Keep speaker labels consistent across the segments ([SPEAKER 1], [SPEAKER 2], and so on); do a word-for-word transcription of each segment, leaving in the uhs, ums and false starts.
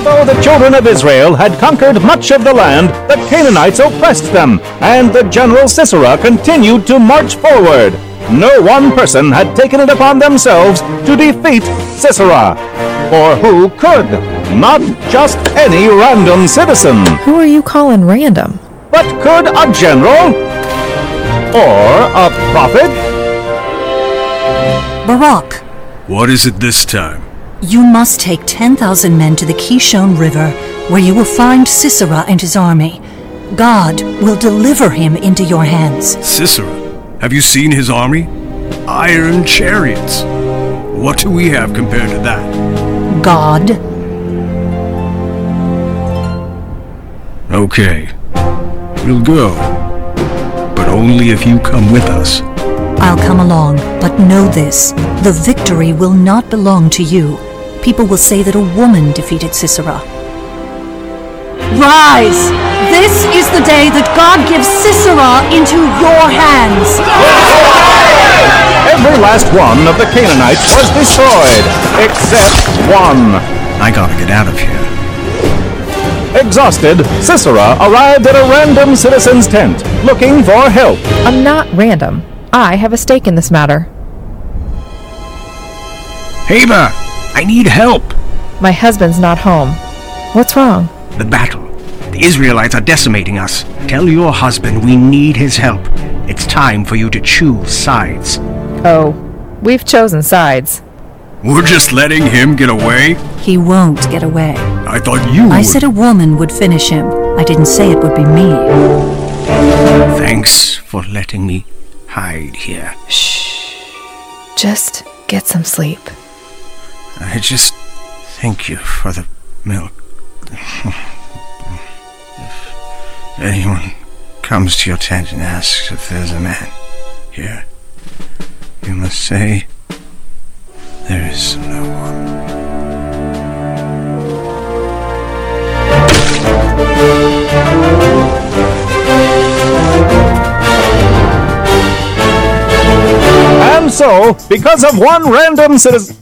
[SPEAKER 1] Although the children of Israel had conquered much of the land, the Canaanites oppressed them, and the general Sisera continued to march forward. No one person had taken it upon themselves to defeat Sisera. For who could? Not just any random citizen.
[SPEAKER 2] Who are you calling random?
[SPEAKER 1] But could a general? Or a prophet?
[SPEAKER 3] Barak,
[SPEAKER 4] What is it this time?
[SPEAKER 3] you must take ten thousand men to the Kishon River, where you will find Sisera and his army. God will deliver him into your hands.
[SPEAKER 4] Sisera? Have you seen his army? Iron chariots. What do we have compared to that?
[SPEAKER 3] God.
[SPEAKER 4] Okay. We'll go. But only if you come with us.
[SPEAKER 3] I'll come along, but know this. The victory will not belong to you. People will say that a woman defeated Sisera. Rise! This is the day that God gives Sisera into your hands.
[SPEAKER 1] Every last one of the Canaanites was destroyed, except one.
[SPEAKER 4] I gotta get out of here.
[SPEAKER 1] Exhausted, Sisera arrived at a random citizen's tent, looking for help.
[SPEAKER 2] I'm not random. I have a stake in this matter.
[SPEAKER 4] Heba! I need help!
[SPEAKER 2] My husband's not home. What's wrong?
[SPEAKER 4] The battle. The Israelites are decimating us. Tell your husband we need his help. It's time for you to choose sides.
[SPEAKER 2] Oh, we've chosen sides.
[SPEAKER 4] We're just letting him get away?
[SPEAKER 3] He won't get away.
[SPEAKER 4] I thought you
[SPEAKER 3] I
[SPEAKER 4] would.
[SPEAKER 3] said a woman would finish him. I didn't say it would be me.
[SPEAKER 4] Thanks for letting me hide here.
[SPEAKER 2] Shh. Just get some sleep.
[SPEAKER 4] I just thank you for the milk. If anyone comes to your tent and asks if there's a man here, you must say there is no one.
[SPEAKER 1] And so, because of one random citizen,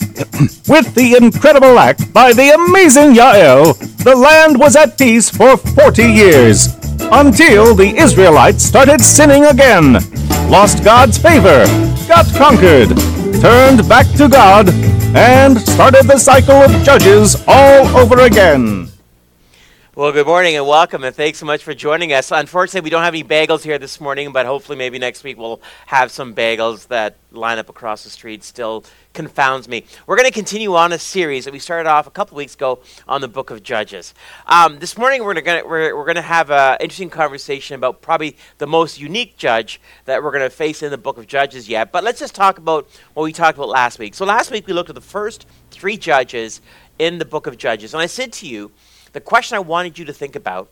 [SPEAKER 1] with the incredible act by the amazing Yael, the land was at peace for forty years, until the Israelites started sinning again, lost God's favor, got conquered, turned back to God, and started the cycle of judges all over again.
[SPEAKER 5] Well, good morning and welcome, and thanks so much for joining us. Unfortunately, we don't have any bagels here this morning, but hopefully maybe next week we'll have some bagels. That line up across the street still confounds me. We're going to continue on a series that we started off a couple weeks ago on the book of Judges. Um, this morning we're going to we're, we're going to have an interesting conversation about probably the most unique judge that we're going to face in the book of Judges yet. But let's just talk about what we talked about last week. So last week we looked at the first three judges in the book of Judges, and I said to you, the question I wanted you to think about,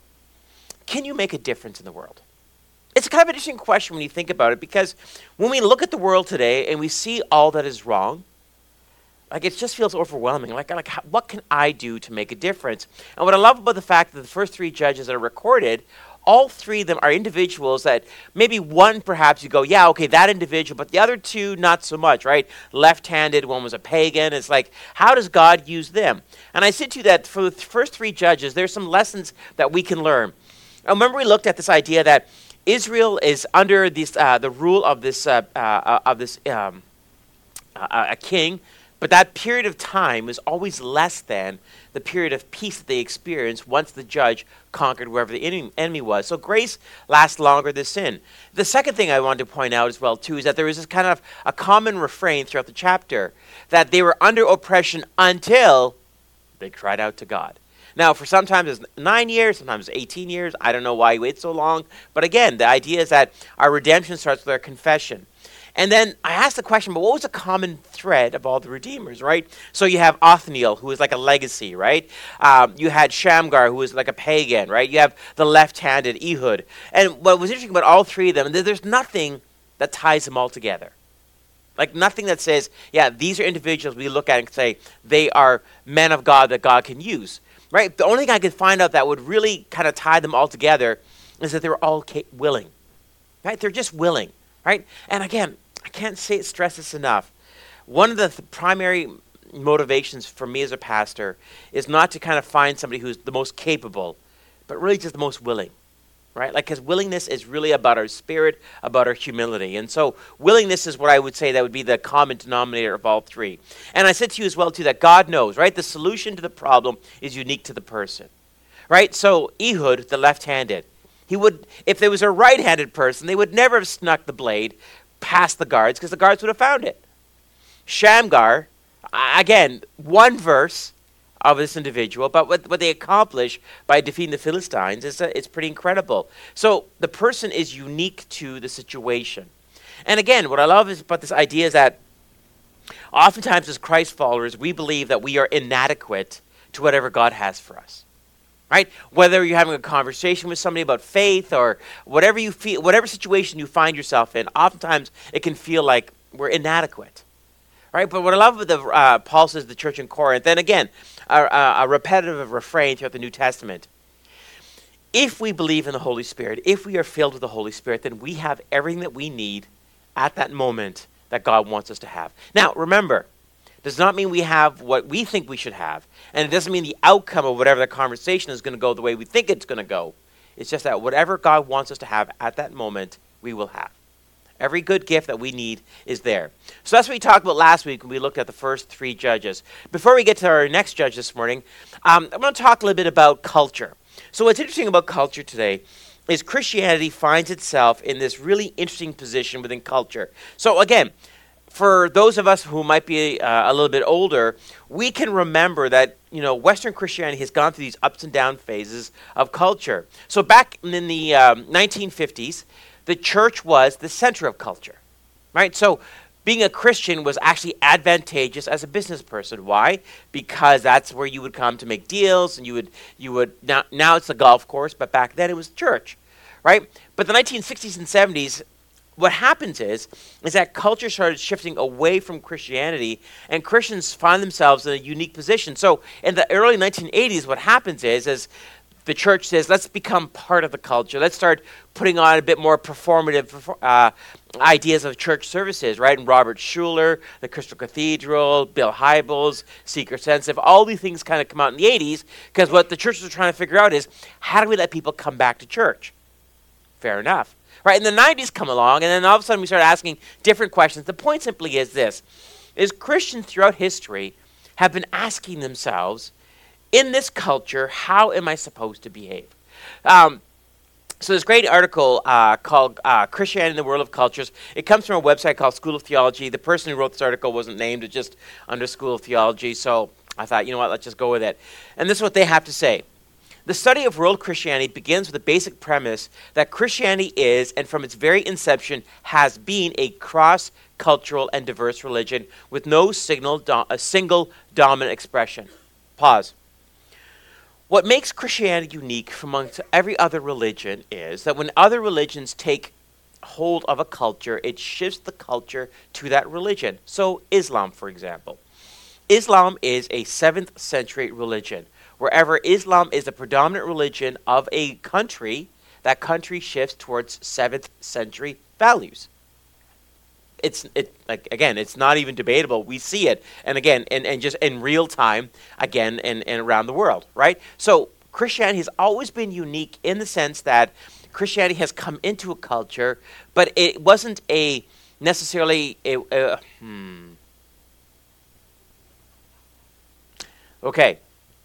[SPEAKER 5] can you make a difference in the world? It's kind of an interesting question when you think about it, because when we look at the world today and we see all that is wrong, like it just feels overwhelming. Like, like how, what can I do to make a difference? And what I love about the fact that the first three judges that are recorded, all three of them are individuals that maybe one perhaps you go, yeah, okay, that individual, but the other two, not so much, right? Left-handed, one was a pagan. It's like, how does God use them? And I said to you that for the th- first three judges, there's some lessons that we can learn. I remember we looked at this idea that Israel is under this, uh, the rule of this, uh, uh, of this um, uh, a king, but that period of time was always less than the period of peace that they experienced once the judge conquered wherever the enemy was. So grace lasts longer than sin. The second thing I wanted to point out as well, too, is that there is this kind of a common refrain throughout the chapter that they were under oppression until they cried out to God. Now, for sometimes it's nine years, sometimes it's eighteen years. I don't know why he waited so long. But again, the idea is that our redemption starts with our confession. And then I asked the question, but what was the common thread of all the redeemers, right? So you have Othniel, who is like a legacy, right? Um, you had Shamgar, who is like a pagan, right? You have the left-handed Ehud. And what was interesting about all three of them, there's nothing that ties them all together. Like nothing that says, yeah, these are individuals we look at and say they are men of God that God can use, right? The only thing I could find out that would really kind of tie them all together is that they were all ca- willing, right? They're just willing, right? And again, I can't say it stress this enough. One of the th- primary motivations for me as a pastor is not to kind of find somebody who's the most capable, but really just the most willing, right? Like, because willingness is really about our spirit, about our humility. And so willingness is what I would say that would be the common denominator of all three. And I said to you as well, too, that God knows, right? The solution to the problem is unique to the person, right? So Ehud, the left-handed, he would, if there was a right-handed person, they would never have snuck the blade past the guards because the guards would have found it. Shamgar, again, one verse of this individual, but what, what they accomplish by defeating the Philistines is uh, it's pretty incredible. So the person is unique to the situation. And again, what I love is about this idea is that oftentimes as Christ followers, we believe that we are inadequate to whatever God has for us. Right? Whether you're having a conversation with somebody about faith or whatever you feel, whatever situation you find yourself in, oftentimes it can feel like we're inadequate. Right? But what I love with the uh, Paul says the church in Corinth, and again, a, a, a repetitive refrain throughout the New Testament. If we believe in the Holy Spirit, if we are filled with the Holy Spirit, then we have everything that we need at that moment that God wants us to have. Now, remember, does not mean we have what we think we should have. And it doesn't mean the outcome of whatever the conversation is going to go the way we think it's going to go. It's just that whatever God wants us to have at that moment, we will have. Every good gift that we need is there. So that's what we talked about last week when we looked at the first three judges. Before we get to our next judge this morning, um, I'm going to talk a little bit about culture. So what's interesting about culture today is Christianity finds itself in this really interesting position within culture. So again, for those of us who might be uh, a little bit older, we can remember that, you know, Western Christianity has gone through these ups and down phases of culture. So back in the um, nineteen fifties, the church was the center of culture, right? So being a Christian was actually advantageous as a business person. Why? Because that's where you would come to make deals, and you would, you would now, now it's a golf course, but back then it was church, right? But the nineteen sixties and seventies, what happens is, is that culture started shifting away from Christianity, and Christians find themselves in a unique position. So in the early nineteen eighties, what happens is, is the church says, let's become part of the culture. Let's start putting on a bit more performative uh, ideas of church services, right? And Robert Schuller, the Crystal Cathedral, Bill Hybels, Seeker Sensitive, all these things kind of come out in the eighties, because what the churches are trying to figure out is, how do we let people come back to church? Fair enough. Right, and the nineties come along, and then all of a sudden we start asking different questions. The point simply is this, is Christians throughout history have been asking themselves, in this culture, how am I supposed to behave? Um, so this great article uh, called uh, Christianity in the World of Cultures, it comes from a website called School of Theology. The person who wrote this article wasn't named, it's just under School of Theology, so I thought, you know what, let's just go with it. And this is what they have to say. The study of world Christianity begins with the basic premise that Christianity is, and from its very inception, has been a cross-cultural and diverse religion with no signal do- a single dominant expression. Pause. What makes Christianity unique from amongst every other religion is that when other religions take hold of a culture, it shifts the culture to that religion. So Islam, for example. Islam is a seventh century religion. Wherever Islam is the predominant religion of a country, that country shifts towards seventh century values. It's it like again, it's not even debatable. We see it, and again, and, and just in real time, again, and, and around the world, right? So Christianity has always been unique in the sense that Christianity has come into a culture, but it wasn't a necessarily a, a hmm. Okay.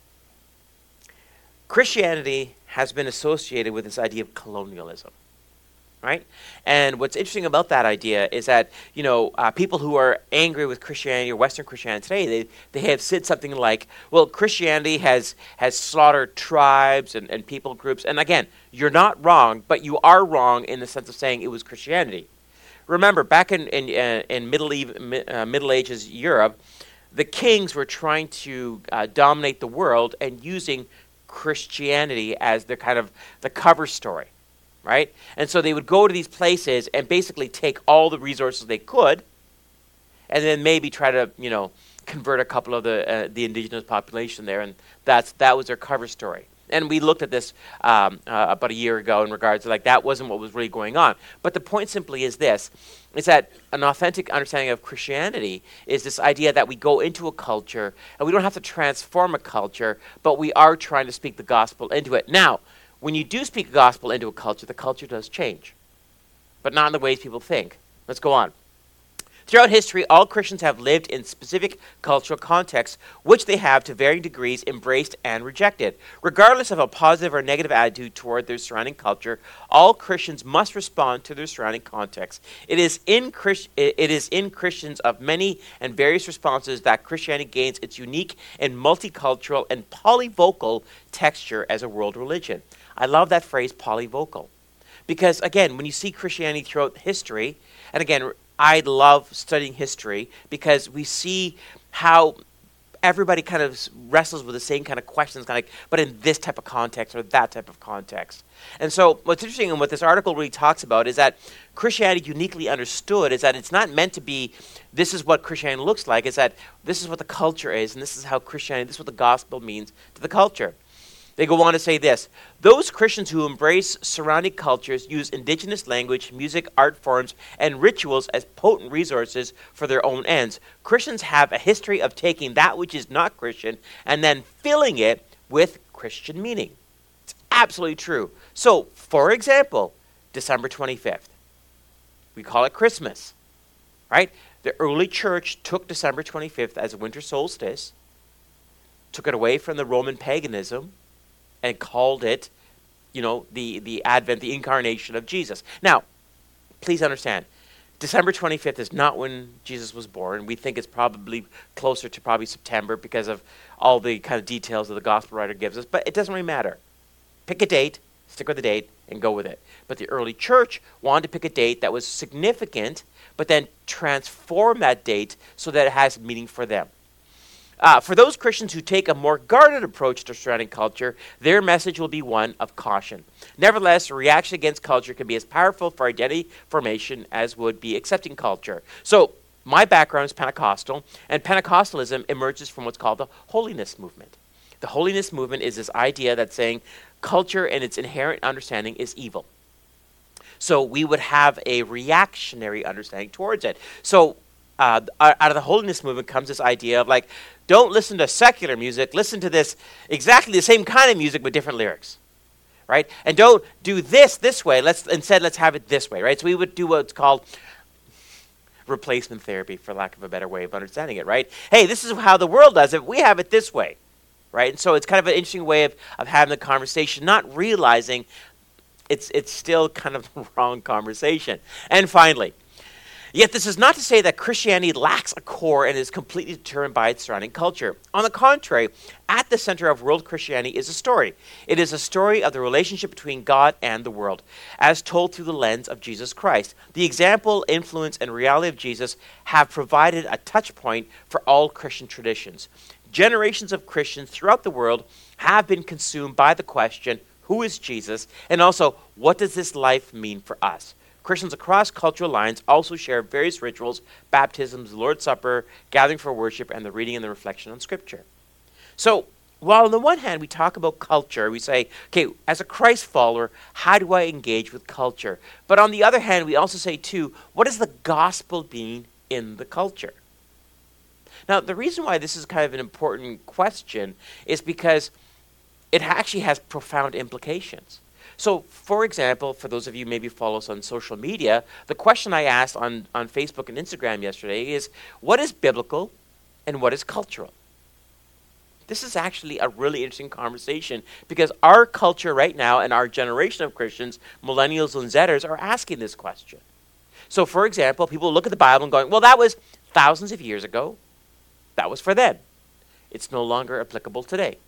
[SPEAKER 5] Christianity has been associated with this idea of colonialism, right? And what's interesting about that idea is that, you know, uh, people who are angry with Christianity or Western Christianity today, they, they have said something like, well, Christianity has, has slaughtered tribes and, and people groups. And again, you're not wrong, but you are wrong in the sense of saying it was Christianity. Remember, back in, in, uh, in Middle, uh, Middle Ages Europe, the kings were trying to uh, dominate the world and using Christianity as the kind of the cover story, right? And so they would go to these places and basically take all the resources they could, and then maybe try to, you know, convert a couple of the uh, the indigenous population there, and that's that was their cover story. And we looked at this um, uh, about a year ago in regards to like that wasn't what was really going on. But the point simply is this, is that an authentic understanding of Christianity is this idea that we go into a culture and we don't have to transform a culture, but we are trying to speak the gospel into it. Now, when you do speak the gospel into a culture, the culture does change, but not in the ways people think. Let's go on. Throughout history, all Christians have lived in specific cultural contexts, which they have to varying degrees embraced and rejected. Regardless of a positive or negative attitude toward their surrounding culture, all Christians must respond to their surrounding context. It is in Christ- it is in Christians of many and various responses that Christianity gains its unique and multicultural and polyvocal texture as a world religion. I love that phrase, polyvocal, because again, when you see Christianity throughout history, and again, I love studying history because we see how everybody kind of wrestles with the same kind of questions, kind of, but in this type of context or that type of context. And so what's interesting and what this article really talks about is that Christianity uniquely understood is that it's not meant to be, this is what Christianity looks like, it's that this is what the culture is, and this is how Christianity, this is what the gospel means to the culture. They go on to say this: those Christians who embrace surrounding cultures use indigenous language, music, art forms, and rituals as potent resources for their own ends. Christians have a history of taking that which is not Christian and then filling it with Christian meaning. It's absolutely true. So, for example, December twenty-fifth. We call it Christmas, right? The early church took December twenty-fifth as a winter solstice, took it away from the Roman paganism, and called it, you know, the, the advent, the incarnation of Jesus. Now, please understand, December twenty-fifth is not when Jesus was born. We think it's probably closer to probably September because of all the kind of details that the gospel writer gives us, but it doesn't really matter. Pick a date, stick with the date, and go with it. But the early church wanted to pick a date that was significant, but then transform that date so that it has meaning for them. Uh, for those Christians who take a more guarded approach to surrounding culture, their message will be one of caution. Nevertheless, a reaction against culture can be as powerful for identity formation as would be accepting culture. So, my background is Pentecostal, and Pentecostalism emerges from what's called the holiness movement. The holiness movement is this idea that saying culture and its inherent understanding is evil. So, we would have a reactionary understanding towards it. So, Uh, out of the holiness movement comes this idea of like, don't listen to secular music, listen to this exactly the same kind of music with different lyrics, right? And don't do this this way, let's instead let's have it this way, right? So we would do what's called replacement therapy, for lack of a better way of understanding it, right? Hey, this is how the world does it, we have it this way, right? And so it's kind of an interesting way of, of having the conversation, not realizing it's it's still kind of the wrong conversation. And finally, yet this is not to say that Christianity lacks a core and is completely determined by its surrounding culture. On the contrary, at the center of world Christianity is a story. It is a story of the relationship between God and the world, as told through the lens of Jesus Christ. The example, influence, and reality of Jesus have provided a touch point for all Christian traditions. Generations of Christians throughout the world have been consumed by the question, who is Jesus? And also, what does this life mean for us? Christians across cultural lines also share various rituals, baptisms, the Lord's Supper, gathering for worship, and the reading and the reflection on Scripture. So, while on the one hand we talk about culture, we say, okay, as a Christ follower, how do I engage with culture? But on the other hand, we also say, too, what does the gospel mean in the culture? Now, the reason why this is kind of an important question is because it actually has profound implications. So, for example, for those of you maybe follow us on social media, the question I asked on, on Facebook and Instagram yesterday is, what is biblical and what is cultural? This is actually a really interesting conversation because our culture right now and our generation of Christians, millennials and Zers, are asking this question. So, for example, people look at the Bible and going, well, that was thousands of years ago. That was for them. It's no longer applicable today.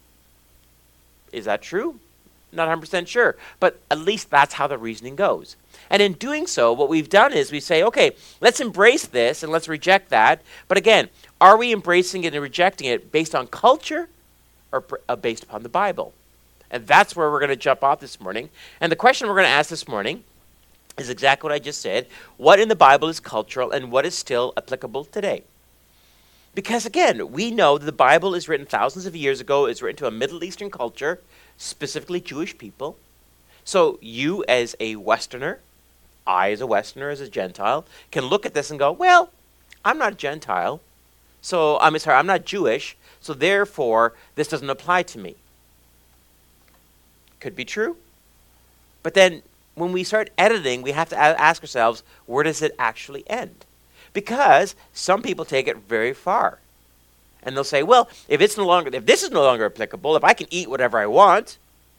[SPEAKER 5] Is that true? Not one hundred percent sure, but at least that's how the reasoning goes. And in doing so, what we've done is we say, okay, let's embrace this and let's reject that. But again, are we embracing it and rejecting it based on culture or pr- uh, based upon the Bible? And that's where we're going to jump off this morning. And the question we're going to ask this morning is exactly what I just said. What in the Bible is cultural and what is still applicable today? Because again, we know that the Bible is written thousands of years ago. It's written to a Middle Eastern culture. specifically Jewish people. So you as a Westerner, I as a Westerner, as a Gentile, can look at this and go, well, I'm not a Gentile, so I'm sorry, I'm not Jewish, so therefore this doesn't apply to me. Could be true. But then when we start editing, we have to a- ask ourselves, where does it actually end? Because some people take it very far. And they'll say, well, if it's no longer, if this is no longer applicable, if I can eat whatever I want,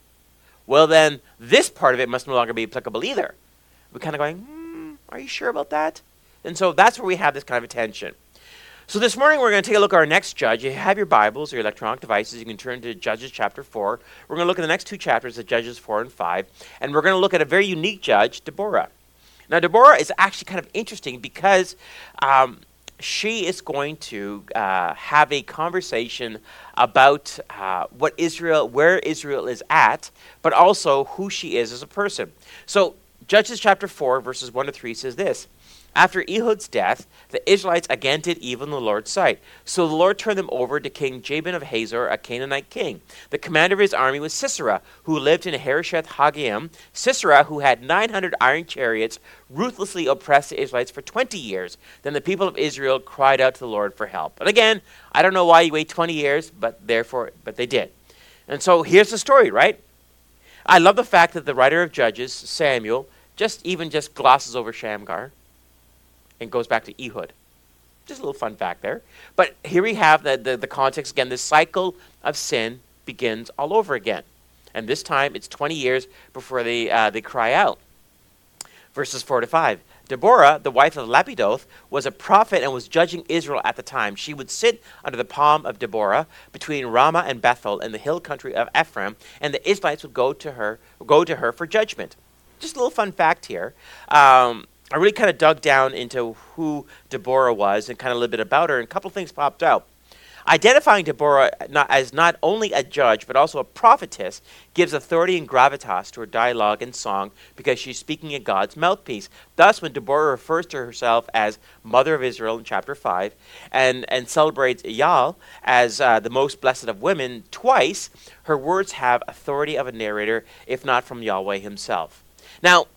[SPEAKER 5] well then this part of it must no longer be applicable either. We're kind of going, hmm, are you sure about that? And so that's where we have this kind of tension. So this morning we're going to take a look at our next judge. You have your Bibles or your electronic devices. You can turn to Judges chapter four. We're going to look at the next two chapters of Judges four and five. And we're going to look at a very unique judge, Deborah. Now Deborah is actually kind of interesting because um, she is going to uh, have a conversation about uh, what Israel, where Israel is at, but also who she is as a person. So Judges chapter four, verses one to three says this. After Ehud's death, the Israelites again did evil in the Lord's sight. So the Lord turned them over to King Jabin of Hazor, a Canaanite king. The commander of his army was Sisera, who lived in Harosheth Hagoyim. Sisera, who had nine hundred iron chariots, ruthlessly oppressed the Israelites for twenty years. Then the people of Israel cried out to the Lord for help. And again, I don't know why you wait twenty years, but therefore, but they did. And so here's the story, right? I love the fact that the writer of Judges, Samuel, just even just glosses over Shamgar and goes back to Ehud. Just a little fun fact there. But here we have the, the, the context again. The cycle of sin begins all over again. And this time it's twenty years before they, uh, they cry out. Verses four to five. Deborah, the wife of Lapidoth, was a prophet and was judging Israel at the time. She would sit under the palm of Deborah between Ramah and Bethel in the hill country of Ephraim, and the Israelites would go to her, go to her for judgment. Just a little fun fact here. Um, I really kind of dug down into who Deborah was and kind of a little bit about her, and a couple things popped out. Identifying Deborah not, as not only a judge, but also a prophetess, gives authority and gravitas to her dialogue and song because she's speaking in God's mouthpiece. Thus, when Deborah refers to herself as Mother of Israel in chapter five and, and celebrates Yael as uh, the most blessed of women twice, her words have authority of a narrator, if not from Yahweh himself. Now,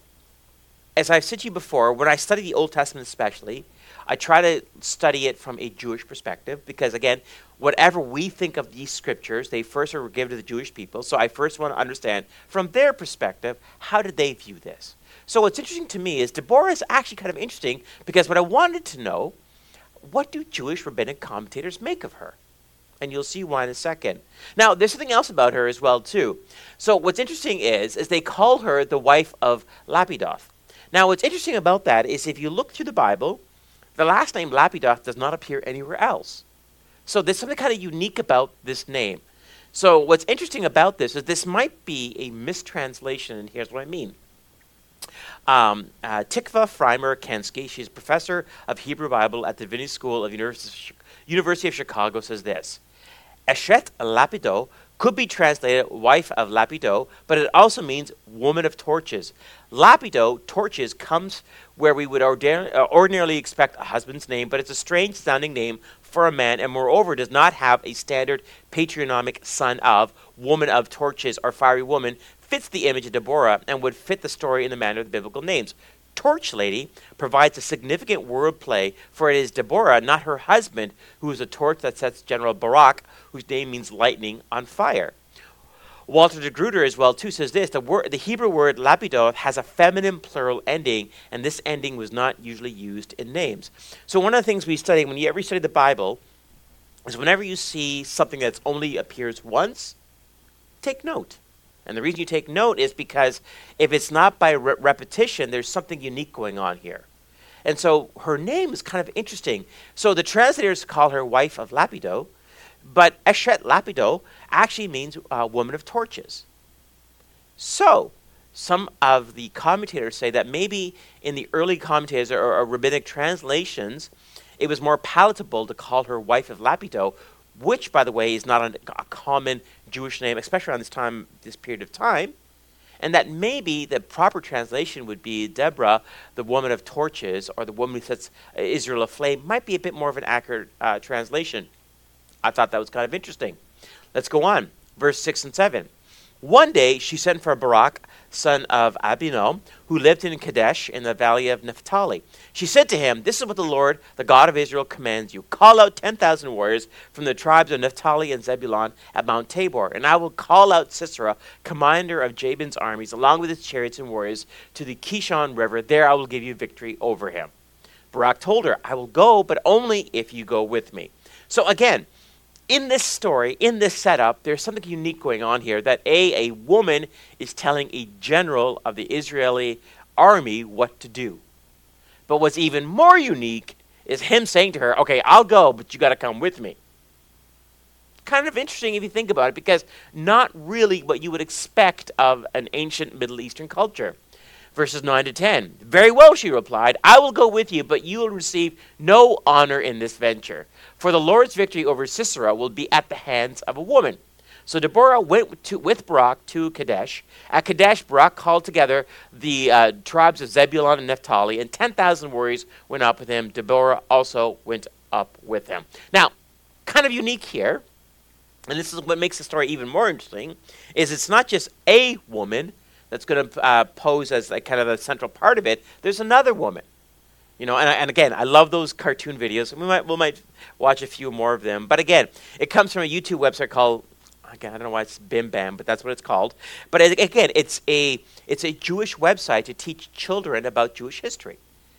[SPEAKER 5] as I've said to you before, when I study the Old Testament especially, I try to study it from a Jewish perspective because, again, whatever we think of these scriptures, they first are given to the Jewish people. So I first want to understand from their perspective, how did they view this? So what's interesting to me is Deborah is actually kind of interesting because what I wanted to know, what do Jewish rabbinic commentators make of her? And you'll see why in a second. Now, there's something else about her as well, too. So what's interesting is, is they call her the wife of Lapidoth. Now, what's interesting about that is if you look through the Bible, the last name Lapidoth does not appear anywhere else. So there's something kind of unique about this name. So what's interesting about this is this might be a mistranslation, and here's what I mean. Um, uh, Tikva Freimer-Kensky, she's a professor of Hebrew Bible at the Divinity School of University, University of Chicago, says this. Eshet Lapido could be translated wife of Lapido, but it also means woman of torches. Lapido, torches, comes where we would ordin- uh, ordinarily expect a husband's name, but it's a strange sounding name for a man, and moreover does not have a standard patronymic son of, woman of torches, or fiery woman, fits the image of Deborah and would fit the story in the manner of the biblical names. Torch Lady provides a significant wordplay, for it is Deborah, not her husband, who is a torch that sets General Barak, whose name means lightning, on fire. Walter de Gruyter as well too says this, the, word, the Hebrew word Lapidoth has a feminine plural ending, and this ending was not usually used in names. So one of the things we study, when you ever study the Bible, is whenever you see something that only appears once, take note. And the reason you take note is because if it's not by re- repetition, there's something unique going on here. And so her name is kind of interesting. So the translators call her wife of Lapido, but Eshet Lapido actually means uh, woman of torches. So some of the commentators say that maybe in the early commentators or, or rabbinic translations, it was more palatable to call her wife of Lapido, which, by the way, is not a, a common Jewish name, especially around this time, this period of time, and that maybe the proper translation would be Deborah, the woman of torches, or the woman who sets Israel aflame, might be a bit more of an accurate uh, translation. I thought that was kind of interesting. Let's go on. Verse six and seven. One day she sent for Barak, son of Abinoam, who lived in Kadesh in the valley of Naphtali. She said to him, "This is what the Lord, the God of Israel, commands you. Call out ten thousand warriors from the tribes of Naphtali and Zebulun at Mount Tabor, and I will call out Sisera, commander of Jabin's armies, along with his chariots and warriors, to the Kishon River. There I will give you victory over him." Barak told her, "I will go, but only if you go with me." So again, in this story, in this setup, there's something unique going on here, that A, a woman is telling a general of the Israeli army what to do. But what's even more unique is him saying to her, "Okay, I'll go, but you got to come with me." Kind of interesting if you think about it, because not really what you would expect of an ancient Middle Eastern culture. Verses nine to ten. "Very well," she replied, "I will go with you, but you will receive no honor in this venture. For the Lord's victory over Sisera will be at the hands of a woman." So Deborah went to, with Barak to Kadesh. At Kadesh, Barak called together the uh, tribes of Zebulun and Naphtali, and ten thousand warriors went up with him. Deborah also went up with him. Now, kind of unique here, and this is what makes the story even more interesting, is it's not just a woman that's going to uh, pose as like kind of the central part of it. There's another woman, you know. And, and again, I love those cartoon videos. We might we might watch a few more of them. But again, it comes from a YouTube website called, again, I don't know why it's Bim Bam, but that's what it's called. But it, again, it's a it's a Jewish website to teach children about Jewish history.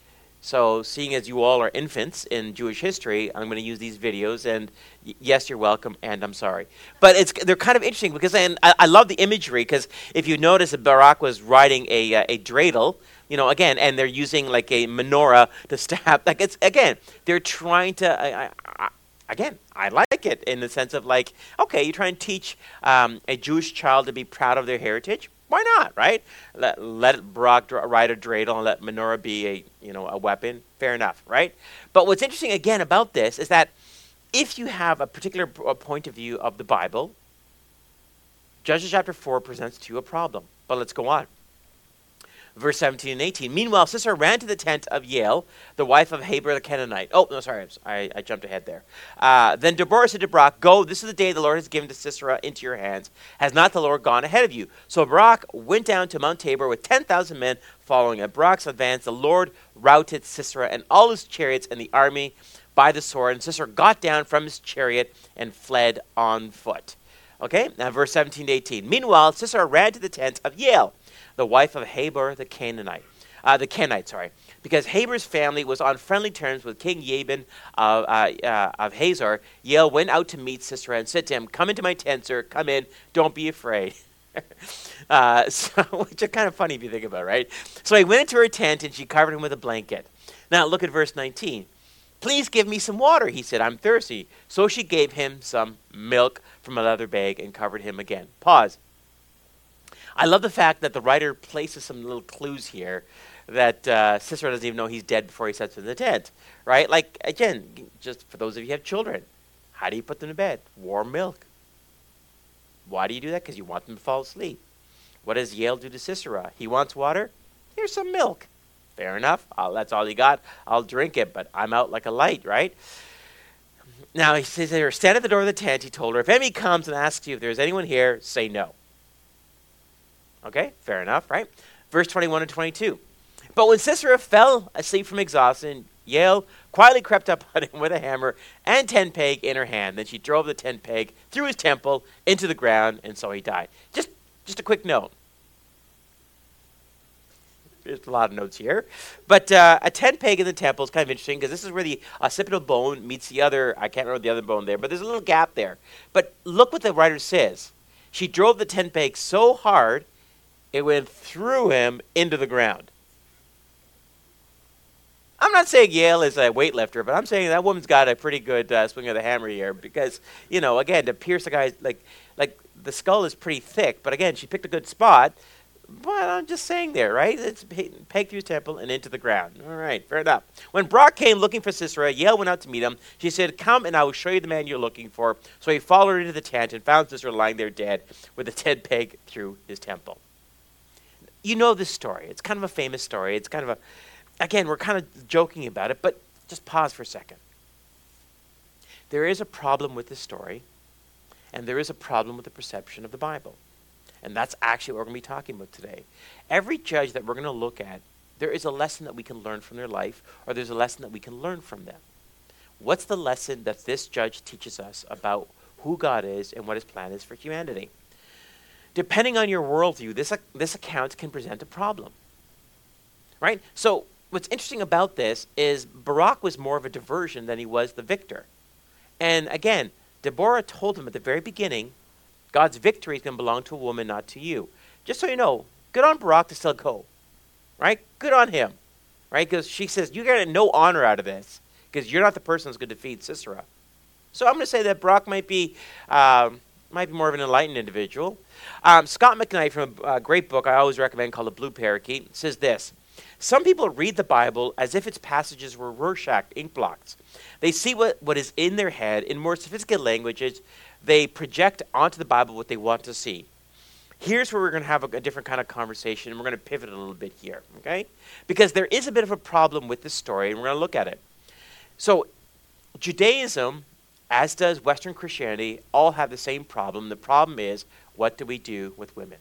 [SPEAKER 5] So, seeing as you all are infants in Jewish history, I'm going to use these videos, and y- yes, you're welcome, and I'm sorry. But it's they're kind of interesting because, and I, I love the imagery, because if you notice that Barak was riding a uh, a dreidel, you know, again, and they're using like a menorah to stab. Like it's again, they're trying to. I, I, I, again, I like it in the sense of like, okay, you try and teach um, a Jewish child to be proud of their heritage. Why not, right? Let let Barak dr- ride a dreidel and let menorah be a you know a weapon. Fair enough, right? But what's interesting again about this is that if you have a particular p- a point of view of the Bible, Judges chapter four presents to you a problem. But let's go on. Verse seventeen and eighteen. "Meanwhile, Sisera ran to the tent of Yael, the wife of Heber the Canaanite." Oh, no, sorry, I, I jumped ahead there. Uh, "then Deborah said to Barak, 'Go, this is the day the Lord has given to Sisera into your hands. Has not the Lord gone ahead of you?' So Barak went down to Mount Tabor with ten thousand men following. At Barak's advance, the Lord routed Sisera and all his chariots and the army by the sword. And Sisera got down from his chariot and fled on foot." Okay, now verse seventeen to eighteen. "Meanwhile, Sisera ran to the tent of Yael, the wife of Heber the Canaanite, uh, the Kenite, sorry, because Heber's family was on friendly terms with King Jabin of, uh, uh, of Hazor. Yael went out to meet Sisera and said to him, 'Come into my tent, sir. Come in. Don't be afraid.'" uh, so, which is kind of funny if you think about it, right? "So he went into her tent, and she covered him with a blanket." Now, look at verse nineteen. "Please give me some water," he said. "I'm thirsty." So she gave him some milk from a leather bag and covered him again. Pause. I love the fact that the writer places some little clues here that uh, Sisera doesn't even know he's dead before he sets in the tent, right? Like, again, just for those of you who have children, how do you put them to bed? Warm milk. Why do you do that? Because you want them to fall asleep. What does Yael do to Sisera? He wants water? Here's some milk. Fair enough. I'll, that's all you got. I'll drink it, but I'm out like a light, right? Now, he says there, "Stand at the door of the tent," he told her. "If anybody comes and asks you if there's anyone here, say no." Okay, fair enough, right? Verse twenty-one and twenty-two. "But when Sisera fell asleep from exhaustion, Yael quietly crept up on him with a hammer and tent peg in her hand. Then she drove the tent peg through his temple into the ground, and so he died." Just, just a quick note. There's a lot of notes here. But uh, a tent peg in the temple is kind of interesting because this is where the occipital bone meets the other, I can't remember the other bone there, but there's a little gap there. But look what the writer says. She drove the tent peg so hard, it went through him into the ground. I'm not saying Yael is a weightlifter, but I'm saying that woman's got a pretty good uh, swing of the hammer here because, you know, again, to pierce the guy, like, like the skull is pretty thick, but again, she picked a good spot. But I'm just saying there, right? It's pegged through his temple and into the ground. All right, fair enough. When Barak came looking for Sisera, Yael went out to meet him. She said, "Come and I will show you the man you're looking for." So he followed her into the tent and found Sisera lying there dead with a tent peg through his temple. You know this story. It's kind of a famous story. It's kind of a, again, we're kind of joking about it, but just pause for a second. There is a problem with this story, and there is a problem with the perception of the Bible. And that's actually what we're going to be talking about today. Every judge that we're going to look at, there is a lesson that we can learn from their life, or there's a lesson that we can learn from them. What's the lesson that this judge teaches us about who God is and what his plan is for humanity? Depending on your worldview, this, ac- this account can present a problem. Right? So what's interesting about this is Barak was more of a diversion than he was the victor. And again, Deborah told him at the very beginning, God's victory is going to belong to a woman, not to you. Just so you know, good on Barak to still go. Right? Good on him. Right? Because she says, you get no honor out of this because you're not the person who's going to defeat Sisera. So I'm going to say that Barak might be um, might be more of an enlightened individual. Um, Scott McKnight, from a uh, great book I always recommend called The Blue Parakeet, says this: some people read the Bible as if its passages were Rorschach ink blots. They see what, what is in their head. In more sophisticated languages, they project onto the Bible what they want to see. Here's where we're going to have a, a different kind of conversation, and we're going to pivot a little bit here, okay? Because there is a bit of a problem with this story, and we're going to look at it. So Judaism, as does Western Christianity, all have the same problem. The problem is, what do we do with women?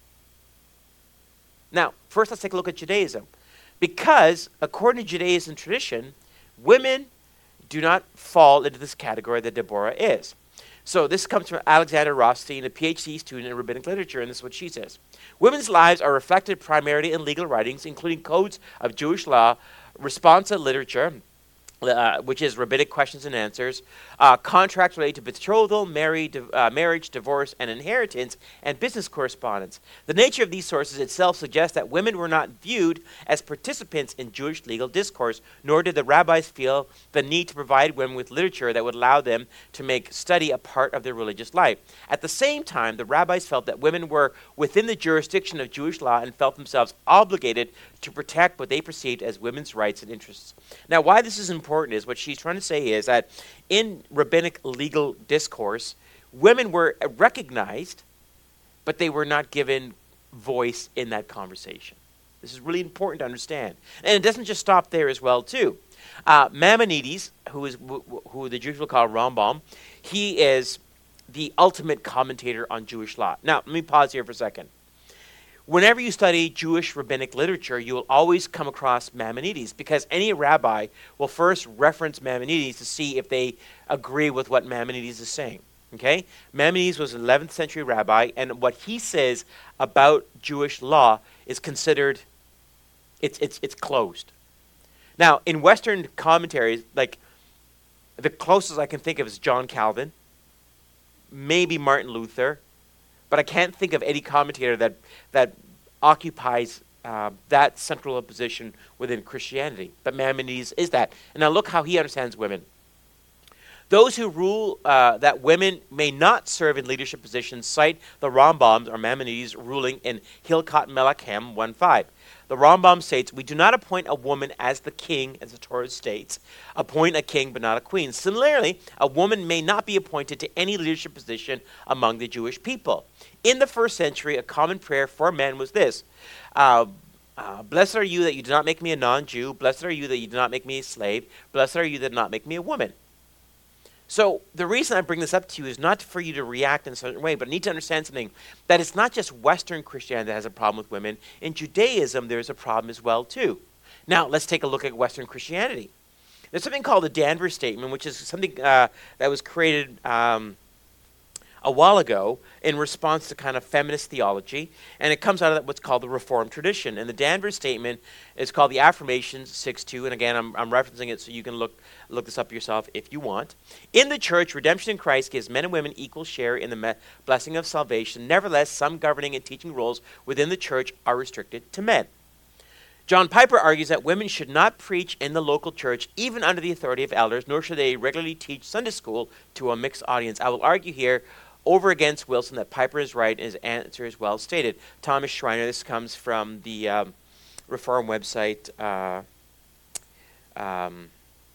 [SPEAKER 5] Now, first let's take a look at Judaism. Because, according to Judaism tradition, women do not fall into this category that Deborah is. So this comes from Alexandra Rothstein, a P H D student in rabbinic literature, and this is what she says. Women's lives are reflected primarily in legal writings, including codes of Jewish law, responsa literature, Uh, which is rabbinic questions and answers, uh, contracts related to betrothal, married, uh, marriage, divorce, and inheritance, and business correspondence. The nature of these sources itself suggests that women were not viewed as participants in Jewish legal discourse, nor did the rabbis feel the need to provide women with literature that would allow them to make study a part of their religious life. At the same time, the rabbis felt that women were within the jurisdiction of Jewish law and felt themselves obligated to protect what they perceived as women's rights and interests. Now, why this is important is what she's trying to say is that in rabbinic legal discourse, women were recognized, but they were not given voice in that conversation. This is really important to understand. And it doesn't just stop there as well, too. Uh, Maimonides, who is w- w- who the Jews will call Rambam, he is the ultimate commentator on Jewish law. Now, let me pause here for a second. Whenever you study Jewish rabbinic literature, you will always come across Maimonides, because any rabbi will first reference Maimonides to see if they agree with what Maimonides is saying. Okay? Maimonides was an eleventh century rabbi, and what he says about Jewish law is considered, it's it's it's closed. Now, in Western commentaries, like the closest I can think of is John Calvin, maybe Martin Luther, but I can't think of any commentator that that occupies uh, that central position within Christianity. But Maimonides is that. And now look how he understands women. Those who rule uh, that women may not serve in leadership positions cite the Rambam, or Maimonides' ruling in Hilkot Melachem one five. The Rambam states, we do not appoint a woman as the king, as the Torah states, appoint a king but not a queen. Similarly, a woman may not be appointed to any leadership position among the Jewish people. In the first century, a common prayer for men was this, uh, uh, blessed are you that you do not make me a non-Jew, blessed are you that you do not make me a slave, blessed are you that do not make me a woman. So the reason I bring this up to you is not for you to react in a certain way, but I need to understand something, that it's not just Western Christianity that has a problem with women. In Judaism, there's a problem as well, too. Now, let's take a look at Western Christianity. There's something called the Danvers Statement, which is something uh, that was created um, a while ago in response to kind of feminist theology, and it comes out of what's called the Reformed tradition. And the Danvers Statement is called the Affirmations six two, and again, I'm, I'm referencing it so you can look look this up yourself if you want. In the church, redemption in Christ gives men and women equal share in the me- blessing of salvation. Nevertheless, some governing and teaching roles within the church are restricted to men. John Piper argues that women should not preach in the local church, even under the authority of elders, nor should they regularly teach Sunday school to a mixed audience. I will argue here over against Wilson that Piper is right and his answer is well stated. Thomas Schreiner, this comes from the um, Reform website. Uh, um,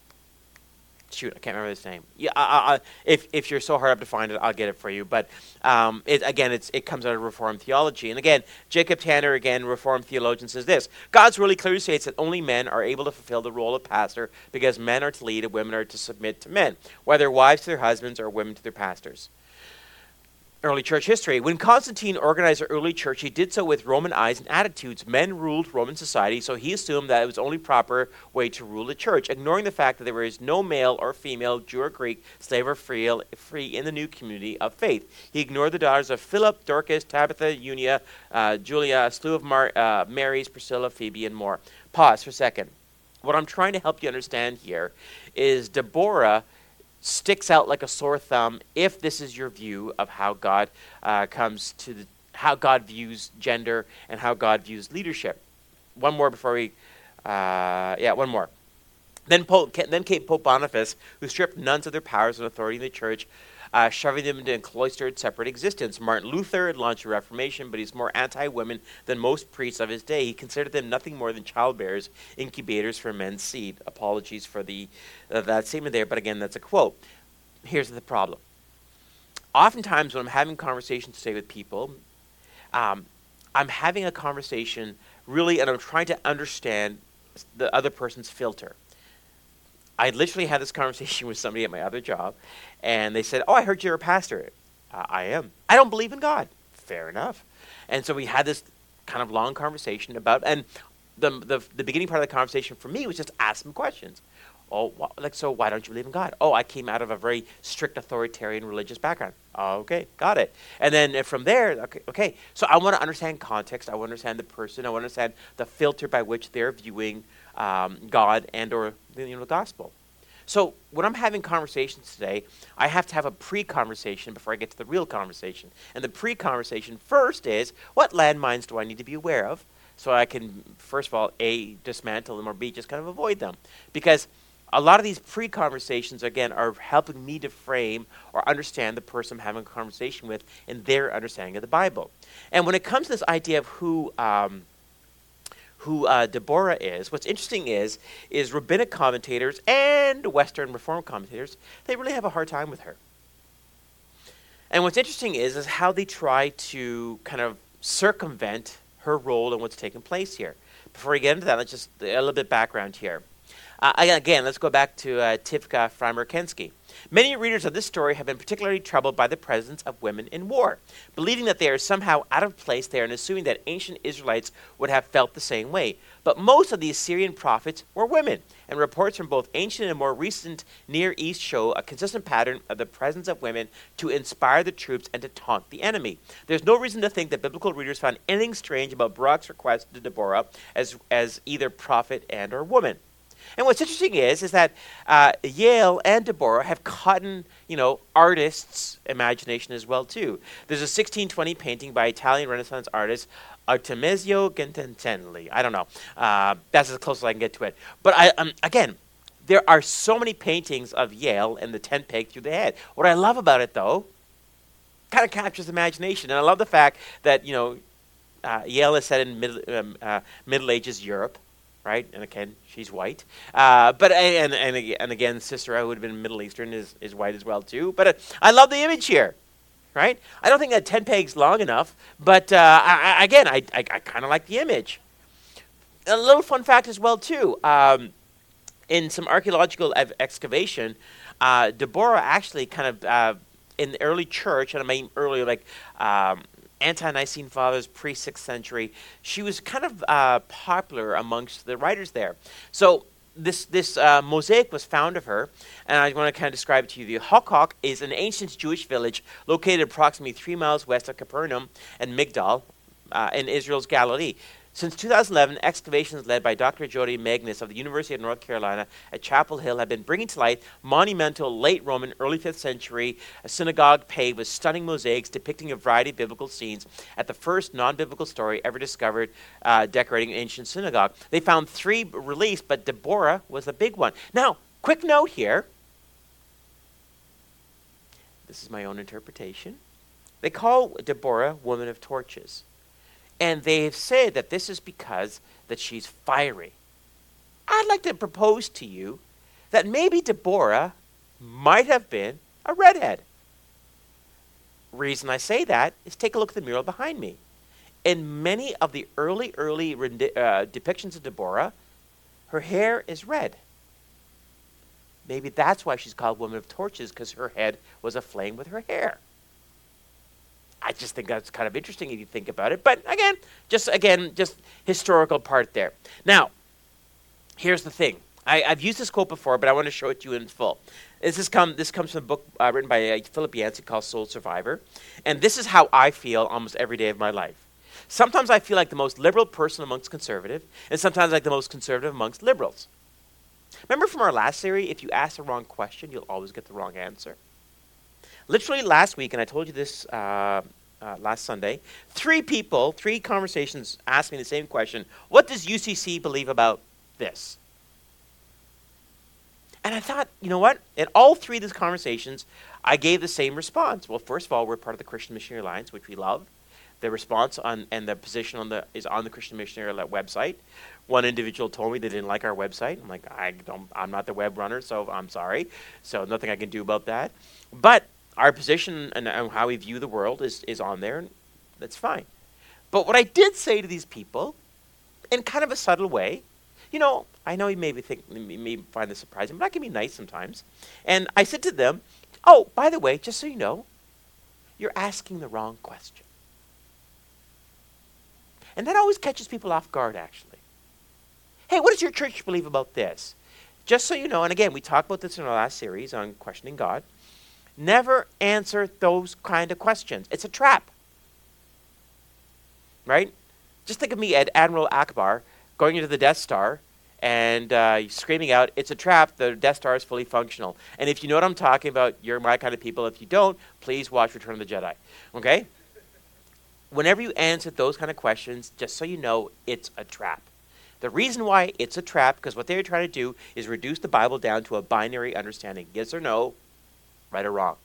[SPEAKER 5] shoot, I can't remember his name. Yeah, I, I, if if you're so hard up to find it, I'll get it for you. But um, it, again, it's it comes out of Reformed theology. And again, Jacob Tanner, again, Reformed theologian, says this: God's really clearly states that only men are able to fulfill the role of pastor, because men are to lead and women are to submit to men, whether wives to their husbands or women to their pastors. early church history. When Constantine organized the early church, he did so with Roman eyes and attitudes. Men ruled Roman society, so he assumed that it was the only proper way to rule the church, ignoring the fact that there was no male or female, Jew or Greek, slave or free, free in the new community of faith. He ignored the daughters of Philip, Dorcas, Tabitha, Unia, uh, Julia, a slew of Mar- uh, Marys, Priscilla, Phoebe, and more. Pause for a second. What I'm trying to help you understand here is Deborah sticks out like a sore thumb if this is your view of how God uh, comes to the, how God views gender and how God views leadership. One more before we, uh, yeah, one more. Then Pope, then came Pope Boniface, who stripped nuns of their powers and authority in the church, uh, shoving them into a cloistered, separate existence. Martin Luther had launched a Reformation, but he's more anti-women than most priests of his day. He considered them nothing more than childbearers, incubators for men's seed. Apologies for the uh, that statement there, but again, that's a quote. Here's the problem. Oftentimes when I'm having conversations today with people, um, I'm having a conversation really, and I'm trying to understand the other person's filter. I literally had this conversation with somebody at my other job, and they said, oh, I heard you're a pastor. Uh, I am. I don't believe in God. Fair enough. And so we had this kind of long conversation about, and the the, the beginning part of the conversation for me was just ask them questions. Oh, wh- like, so why don't you believe in God? Oh, I came out of a very strict authoritarian religious background. Oh, okay, got it. And then uh, from there, okay, okay, so I want to understand context. I want to understand the person. I want to understand the filter by which they're viewing um, God and or you know, the gospel. So when I'm having conversations today, I have to have a pre-conversation before I get to the real conversation. And the pre-conversation first is, what landmines do I need to be aware of so I can, first of all, A, dismantle them, or B, just kind of avoid them? Because a lot of these pre-conversations, again, are helping me to frame or understand the person I'm having a conversation with and their understanding of the Bible. And when it comes to this idea of who um, who uh, Deborah is, what's interesting is, is rabbinic commentators and Western Reform commentators, they really have a hard time with her. And what's interesting is, is how they try to kind of circumvent her role and what's taking place here. Before we get into that, let's just a little bit background here. Uh, again, let's go back to uh, Tivka Frymer-Kensky. Many readers of this story have been particularly troubled by the presence of women in war. Believing that they are somehow out of place there and assuming that ancient Israelites would have felt the same way. But most of the Assyrian prophets were women, and reports from both ancient and more recent Near East show a consistent pattern of the presence of women to inspire the troops and to taunt the enemy. There's no reason to think that biblical readers found anything strange about Barak's request to Deborah as, as either prophet and or woman. And what's interesting is, is that uh, Yael and Deborah have caught in, you know, artists' imagination as well, too. There's a sixteen twenty painting by Italian Renaissance artist Artemisio Gintentelli. I don't know. Uh, that's as close as I can get to it. But I, um, again, there are so many paintings of Yael and the tent peg through the head. What I love about it, though, kind of captures imagination. And I love the fact that, you know, uh, Yael is set in middle, um, uh, Middle Ages Europe. Right, and again, she's white. Uh, but and and and again, Sisera, who would have been Middle Eastern, is is white as well too. But uh, I love the image here. Right, I don't think that ten peg's long enough. But uh, I, I, again, I I, I kind of like the image. A little fun fact as well too. Um, in some archaeological ev- excavation, uh, Deborah actually kind of uh, in the early church, and I mean early like. Um, Ante-Nicene Fathers, pre-sixth century, she was kind of uh, popular amongst the writers there. So this this uh, mosaic was found of her, and I want to kind of describe it to you. The Hokok is an ancient Jewish village located approximately three miles west of Capernaum and Migdal uh, in Israel's Galilee. Since two thousand eleven, excavations led by Doctor Jody Magnus of the University of North Carolina at Chapel Hill have been bringing to light monumental late Roman, early fifth century synagogue paved with stunning mosaics depicting a variety of biblical scenes at the first non-biblical story ever discovered uh, decorating an ancient synagogue. They found three released, but Deborah was the big one. Now, quick note here. This is my own interpretation. They call Deborah Woman of Torches. And they've said that this is because that she's fiery. I'd like to propose to you that maybe Deborah might have been a redhead. Reason I say that is take a look at the mural behind me. In many of the early, early uh, depictions of Deborah, her hair is red. Maybe that's why she's called Woman of Torches, because her head was aflame with her hair. I just think that's kind of interesting if you think about it. But again, just again, just historical part there. Now, here's the thing. I, I've used this quote before, but I want to show it to you in full. This, is come, this comes from a book uh, written by uh, Philip Yancey called Soul Survivor. And this is how I feel almost every day of my life. Sometimes I feel like the most liberal person amongst conservative, and sometimes like the most conservative amongst liberals. Remember from our last series, if you ask the wrong question, you'll always get the wrong answer. Literally last week, and I told you this uh, uh, last Sunday, three people, three conversations asked me the same question. What does U C C believe about this? And I thought, you know what? In all three of these conversations, I gave the same response. Well, first of all, we're part of the Christian Missionary Alliance, which we love. The response on and the position on the is on the Christian Missionary website. One individual told me they didn't like our website. I'm like, I don't, I'm not the web runner, so I'm sorry. So nothing I can do about that. But our position and, and how we view the world is, is on there, and that's fine. But what I did say to these people, in kind of a subtle way, you know, I know you maybe think, you may find this surprising, but I can be nice sometimes. And I said to them, oh, by the way, just so you know, you're asking the wrong question. And that always catches people off guard, actually. Hey, what does your church believe about this? Just so you know, and again, we talked about this in our last series on questioning God. Never answer those kind of questions. It's a trap. Right? Just think of me, Ed, Admiral Akbar, going into the Death Star and uh, screaming out, it's a trap, the Death Star is fully functional. And if you know what I'm talking about, you're my kind of people. If you don't, please watch Return of the Jedi. Okay? Whenever you answer those kind of questions, just so you know, it's a trap. The reason why it's a trap, because what they're trying to do is reduce the Bible down to a binary understanding. Yes or no, right or wrong.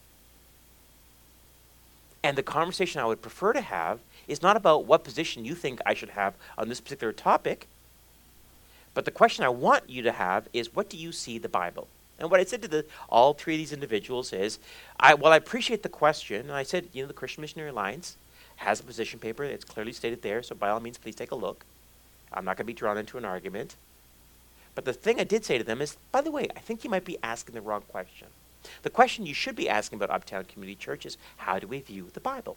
[SPEAKER 5] And the conversation I would prefer to have is not about what position you think I should have on this particular topic, but the question I want you to have is, what do you see the Bible? And what I said to the, all three of these individuals is, I, well, I appreciate the question, and I said, you know, the Christian Missionary Alliance has a position paper. It's clearly stated there, so by all means, please take a look. I'm not going to be drawn into an argument. But the thing I did say to them is, by the way, I think you might be asking the wrong question. The question you should be asking about Uptown Community Church is, how do we view the Bible?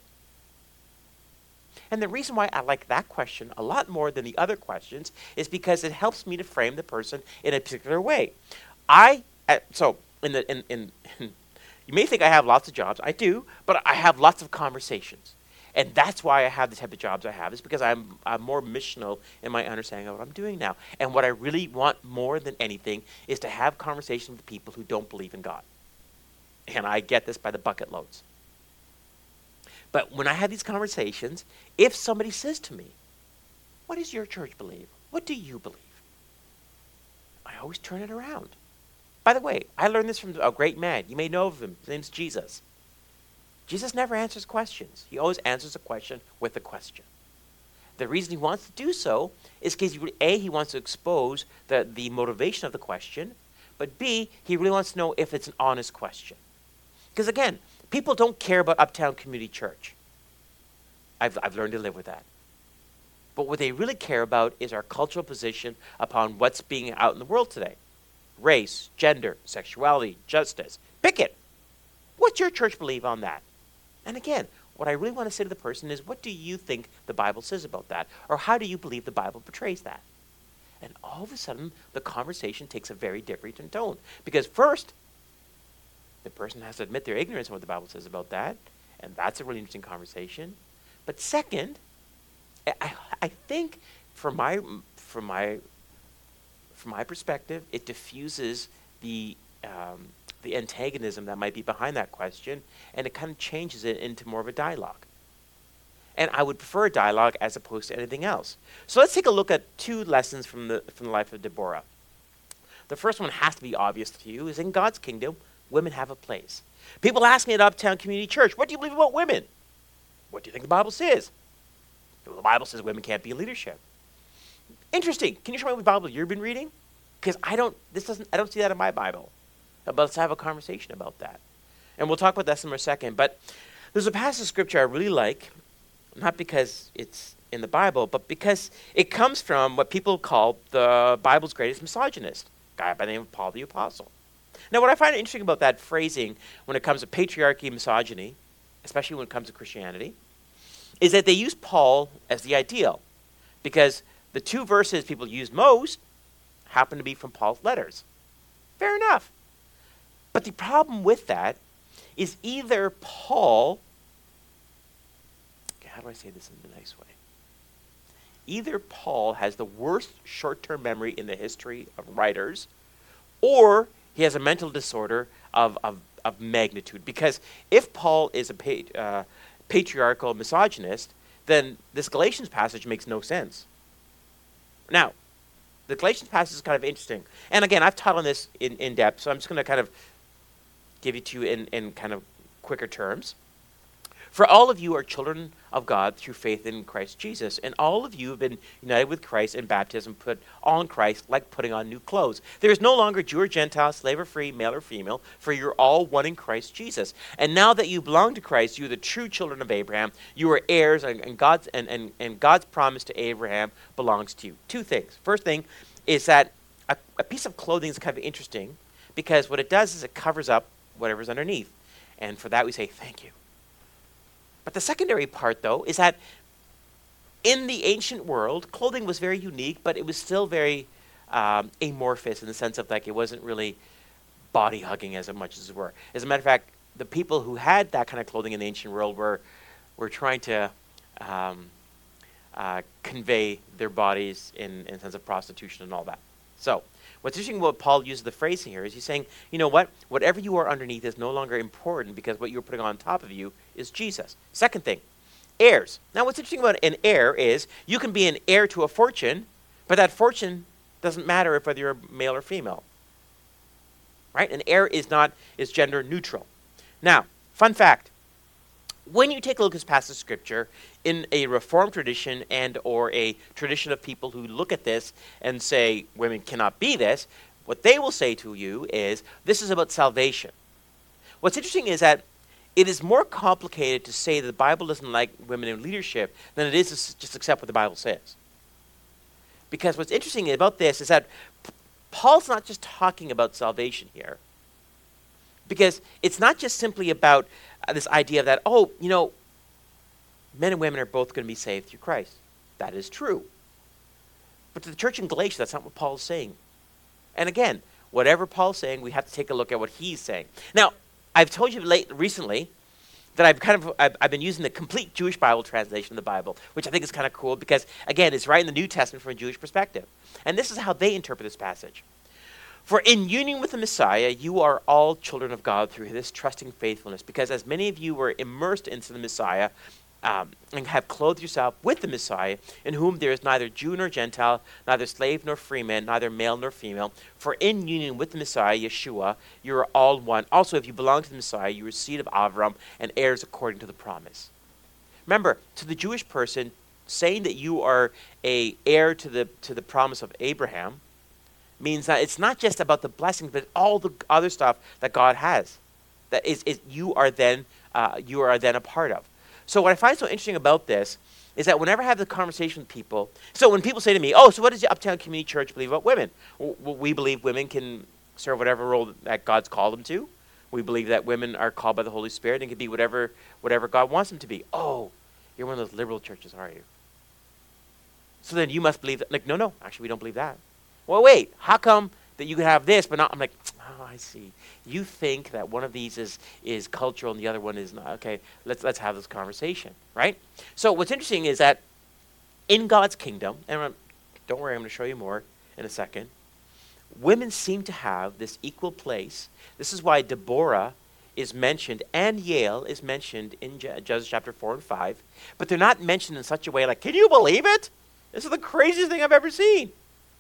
[SPEAKER 5] And the reason why I like that question a lot more than the other questions is because it helps me to frame the person in a particular way. I, uh, so, in the, in, in, in, you may think I have lots of jobs. I do, but I have lots of conversations. And that's why I have the type of jobs I have, is because I'm, I'm more missional in my understanding of what I'm doing now. And what I really want more than anything is to have conversations with people who don't believe in God. And I get this by the bucket loads. But when I have these conversations, if somebody says to me, what does your church believe? What do you believe? I always turn it around. By the way, I learned this from a great man. You may know of him. His name's Jesus. Jesus never answers questions. He always answers a question with a question. The reason he wants to do so is because, A, he wants to expose the, the motivation of the question, but B, he really wants to know if it's an honest question. Because again, people don't care about Uptown Community Church. I've, I've learned to live with that. But what they really care about is our cultural position upon what's being out in the world today. Race, gender, sexuality, justice. Pick it. What's your church believe on that? And again, what I really want to say to the person is, what do you think the Bible says about that? Or how do you believe the Bible portrays that? And all of a sudden, the conversation takes a very different tone. Because first, the person has to admit their ignorance of what the Bible says about that. And that's a really interesting conversation. But second, I, I think from my, from my, from my perspective, it diffuses the... Um, the antagonism that might be behind that question, and it kind of changes it into more of a dialogue. And I would prefer a dialogue as opposed to anything else. So let's take a look at two lessons from the from the life of Deborah. The first one has to be obvious to you, is in God's kingdom, women have a place. People ask me at Uptown Community Church, what do you believe about women? What do you think the Bible says? Well, the Bible says women can't be in leadership. Interesting. Can you show me what Bible you've been reading? Because I don't this doesn't I don't see that in my Bible. But let's have a conversation about that. And we'll talk about that in a second. But there's a passage of scripture I really like, not because it's in the Bible, but because it comes from what people call the Bible's greatest misogynist, a guy by the name of Paul the Apostle. Now, what I find interesting about that phrasing when it comes to patriarchy and misogyny, especially when it comes to Christianity, is that they use Paul as the ideal, because the two verses people use most happen to be from Paul's letters. Fair enough. But the problem with that is either Paul, okay, how do I say this in a nice way? Either Paul has the worst short-term memory in the history of writers, or he has a mental disorder of, of, of magnitude. Because if Paul is a pa- uh, patriarchal misogynist, then this Galatians passage makes no sense. Now, the Galatians passage is kind of interesting. And again, I've taught on this in, in depth, so I'm just going to kind of give it to you in, in kind of quicker terms. For all of you are children of God through faith in Christ Jesus, and all of you have been united with Christ in baptism, put on Christ like putting on new clothes. There is no longer Jew or Gentile, slave or free, male or female, for you're all one in Christ Jesus. And now that you belong to Christ, you're the true children of Abraham. You are heirs, and, and God's and, and, and God's promise to Abraham belongs to you. Two things. First thing is that a, a piece of clothing is kind of interesting, because what it does is it covers up whatever's underneath. And for that we say thank you. But the secondary part, though, is that in the ancient world, clothing was very unique, but it was still very um, amorphous in the sense of like it wasn't really body hugging as much as it were. As a matter of fact, the people who had that kind of clothing in the ancient world were were trying to um, uh, convey their bodies in, in the sense of prostitution and all that. So what's interesting about Paul uses the phrase here is he's saying, you know what? Whatever you are underneath is no longer important, because what you're putting on top of you is Jesus. Second thing, heirs. Now what's interesting about an heir is you can be an heir to a fortune, but that fortune doesn't matter if whether you're male or female. Right? An heir is not is gender neutral. Now, fun fact. When you take a look at this passage of Scripture in a Reformed tradition and or a tradition of people who look at this and say women cannot be this, what they will say to you is this is about salvation. What's interesting is that it is more complicated to say that the Bible doesn't like women in leadership than it is to just accept what the Bible says. Because what's interesting about this is that Paul's not just talking about salvation here. Because it's not just simply about uh, this idea of that, oh, you know, men and women are both going to be saved through Christ. That is true. But to the church in Galatia, that's not what Paul is saying. And again, whatever Paul's saying, we have to take a look at what he's saying. Now, I've told you late recently that I've kind of I've, I've been using the complete Jewish Bible translation of the Bible, which I think is kind of cool because, again, it's right in the New Testament from a Jewish perspective. And this is how they interpret this passage. For in union with the Messiah, you are all children of God through this trusting faithfulness, because as many of you were immersed into the Messiah um, and have clothed yourself with the Messiah, in whom there is neither Jew nor Gentile, neither slave nor free man, neither male nor female. For in union with the Messiah, Yeshua, you are all one. Also, if you belong to the Messiah, you are seed of Avram and heirs according to the promise. Remember, to the Jewish person, saying that you are a heir to the to the promise of Abraham means that it's not just about the blessings, but all the other stuff that God has, that is, is you are then uh, you are then a part of. So what I find so interesting about this is that whenever I have the conversation with people, so when people say to me, "Oh, so what does the Uptown Community Church believe about women?" Well, we believe women can serve whatever role that God's called them to. We believe that women are called by the Holy Spirit and can be whatever whatever God wants them to be. Oh, you're one of those liberal churches, are you? So then you must believe that. Like, no, no, actually, we don't believe that. Well, wait, how come that you can have this, but not? I'm like, oh, I see. You think that one of these is is cultural and the other one is not. Okay, let's let's have this conversation, right? So what's interesting is that in God's kingdom, and I'm, don't worry, I'm going to show you more in a second, women seem to have this equal place. This is why Deborah is mentioned and Yael is mentioned in Je- Judges chapter four and five, but they're not mentioned in such a way like, can you believe it? This is the craziest thing I've ever seen.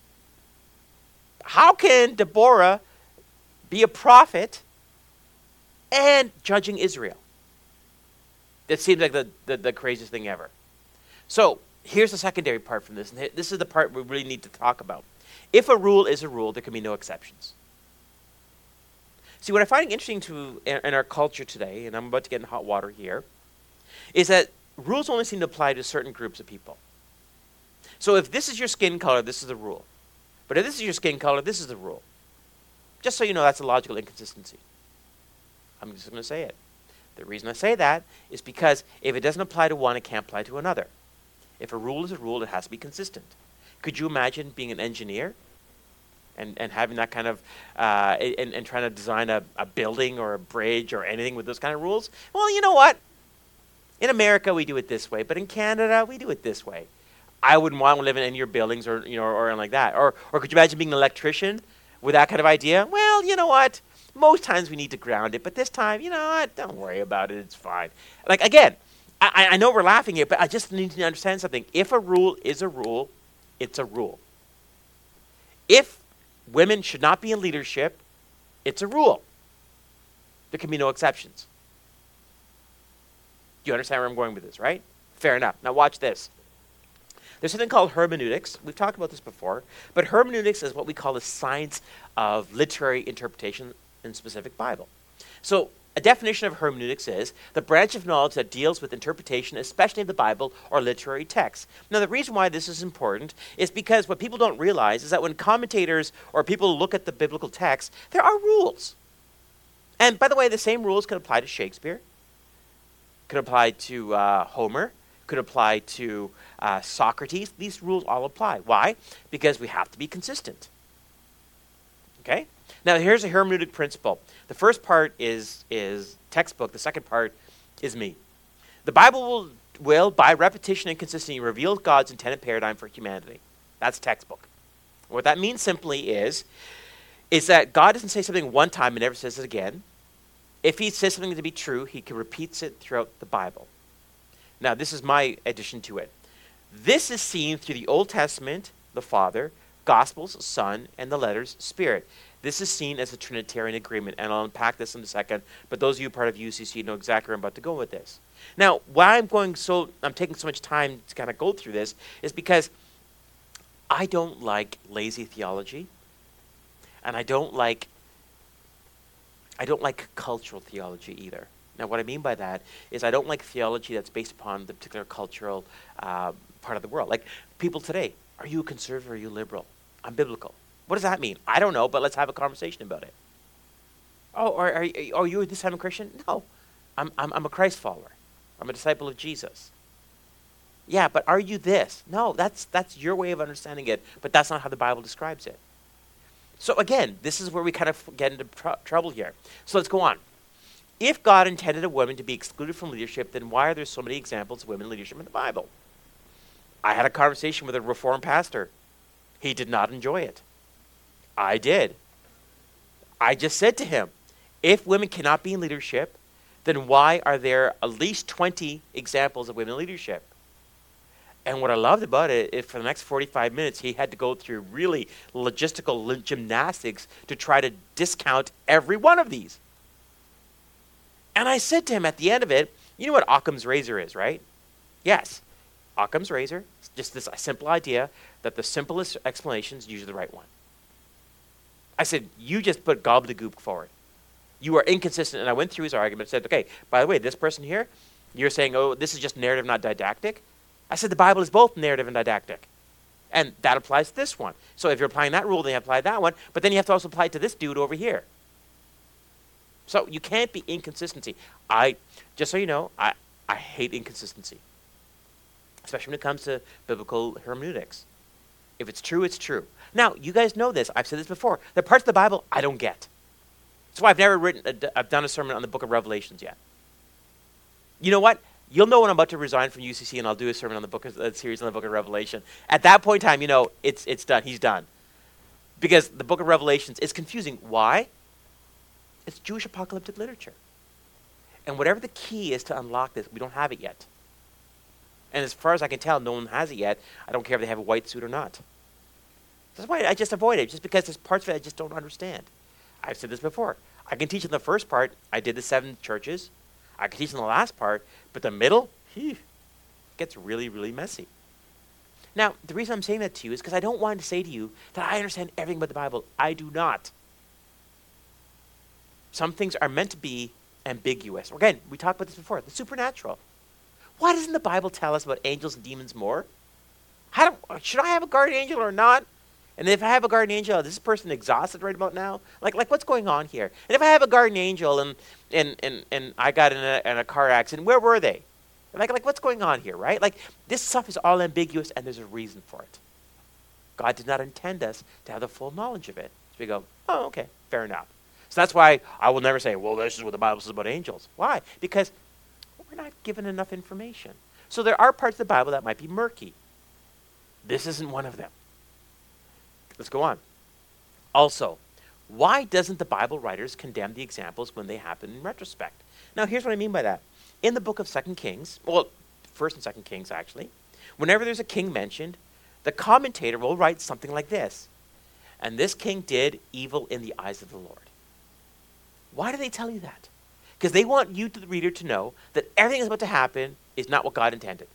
[SPEAKER 5] How can Deborah be a prophet and judging Israel? That seems like the, the, the craziest thing ever. So here's the secondary part from this. And this is the part we really need to talk about. If a rule is a rule, there can be no exceptions. See, what I find interesting to in, in our culture today, and I'm about to get in hot water here, is that rules only seem to apply to certain groups of people. So if this is your skin color, this is the rule. But if this is your skin color, this is the rule. Just so you know, that's a logical inconsistency. I'm just going to say it. The reason I say that is because if it doesn't apply to one, it can't apply to another. If a rule is a rule, it has to be consistent. Could you imagine being an engineer and, and having that kind of, uh, and, and trying to design a, a building or a bridge or anything with those kind of rules? Well, you know what? In America, we do it this way, but in Canada, we do it this way. I wouldn't want to live in any of your buildings or, you know, or, or like that. Or, or could you imagine being an electrician with that kind of idea? Well, you know what? Most times we need to ground it, but this time, you know what? Don't worry about it. It's fine. Like, again, I, I know we're laughing here, but I just need to understand something. If a rule is a rule, it's a rule. If women should not be in leadership, it's a rule. There can be no exceptions. You understand where I'm going with this, right? Fair enough. Now watch this. There's something called hermeneutics. We've talked about this before, but hermeneutics is what we call the science of literary interpretation in specific Bible. So a definition of hermeneutics is the branch of knowledge that deals with interpretation, especially of the Bible or literary texts. Now, the reason why this is important is because what people don't realize is that when commentators or people look at the biblical text, there are rules. And by the way, the same rules can apply to Shakespeare, could apply to uh, Homer, could apply to uh, Socrates. These rules all apply. Why? Because we have to be consistent. Okay? Now, here's a hermeneutic principle. The first part is, is textbook. The second part is me. The Bible will, will, by repetition and consistency, reveal God's intended paradigm for humanity. That's textbook. What that means simply is, is that God doesn't say something one time and never says it again. If he says something to be true, he can repeats it throughout the Bible. Now, this is my addition to it. This is seen through the Old Testament, the Father, Gospels, Son, and the letters, Spirit. This is seen as a Trinitarian agreement, and I'll unpack this in a second, but those of you part of U C C know exactly where I'm about to go with this. Now, why I'm going so, I'm taking so much time to kind of go through this is because I don't like lazy theology, and I don't like, I don't like cultural theology either. Now, what I mean by that is I don't like theology that's based upon the particular cultural uh, part of the world. Like people today, are you a conservative or are you liberal? I'm biblical. What does that mean? I don't know, but let's have a conversation about it. Oh, are, are, you, are you this time a Christian? No, I'm, I'm, I'm a Christ follower. I'm a disciple of Jesus. Yeah, but are you this? No, that's, that's your way of understanding it, but that's not how the Bible describes it. So again, this is where we kind of get into tr- trouble here. So let's go on. If God intended a woman to be excluded from leadership, then why are there so many examples of women in leadership in the Bible? I had a conversation with a Reformed pastor. He did not enjoy it. I did. I just said to him, if women cannot be in leadership, then why are there at least twenty examples of women in leadership? And what I loved about it is for the next forty-five minutes, he had to go through really logistical gymnastics to try to discount every one of these. And I said to him at the end of it, you know what Occam's razor is, right? Yes. Occam's razor, it's just this simple idea that the simplest explanation is usually the right one. I said, you just put gobbledygook forward. You are inconsistent. And I went through his argument and said, okay, by the way, this person here, you're saying, oh, this is just narrative, not didactic. I said, the Bible is both narrative and didactic. And that applies to this one. So if you're applying that rule, then you apply that one. But then you have to also apply it to this dude over here. So you can't be inconsistency. I, just so you know, I, I hate inconsistency. Especially when it comes to biblical hermeneutics. If it's true, it's true. Now, you guys know this. I've said this before. There are parts of the Bible I don't get. That's why I've never written, a, I've done a sermon on the book of Revelations yet. You know what? You'll know when I'm about to resign from U C C and I'll do a sermon on the book of, a series on the book of Revelation. At that point in time, you know, it's, it's done. He's done. Because the book of Revelations is confusing. Why? It's Jewish apocalyptic literature. And whatever the key is to unlock this, we don't have it yet. And as far as I can tell, no one has it yet. I don't care if they have a white suit or not. That's why I just avoid it, just because there's parts of it I just don't understand. I've said this before. I can teach in the first part. I did the seven churches. I can teach in the last part. But the middle, he gets really, really messy. Now, the reason I'm saying that to you is because I don't want to say to you that I understand everything about the Bible. I do not. Some things are meant to be ambiguous. Again, we talked about this before, the supernatural. Why doesn't the Bible tell us about angels and demons more? How do, should I have a guardian angel or not? And if I have a guardian angel, is this person exhausted right about now? Like, like what's going on here? And if I have a guardian angel and and and, and I got in a, in a car accident, where were they? Like, like what's going on here, right? Like, this stuff is all ambiguous, and there's a reason for it. God did not intend us to have the full knowledge of it. So we go, oh, okay, fair enough. So that's why I will never say, well, this is what the Bible says about angels. Why? Because we're not given enough information. So there are parts of the Bible that might be murky. This isn't one of them. Let's go on. Also, why doesn't the Bible writers condemn the examples when they happen in retrospect? Now, here's what I mean by that. In the book of Second Kings, well, First and Second Kings, actually, whenever there's a king mentioned, the commentator will write something like this. And this king did evil in the eyes of the Lord. Why do they tell you that? Because they want you, the reader, to know that everything that's about to happen is not what God intended.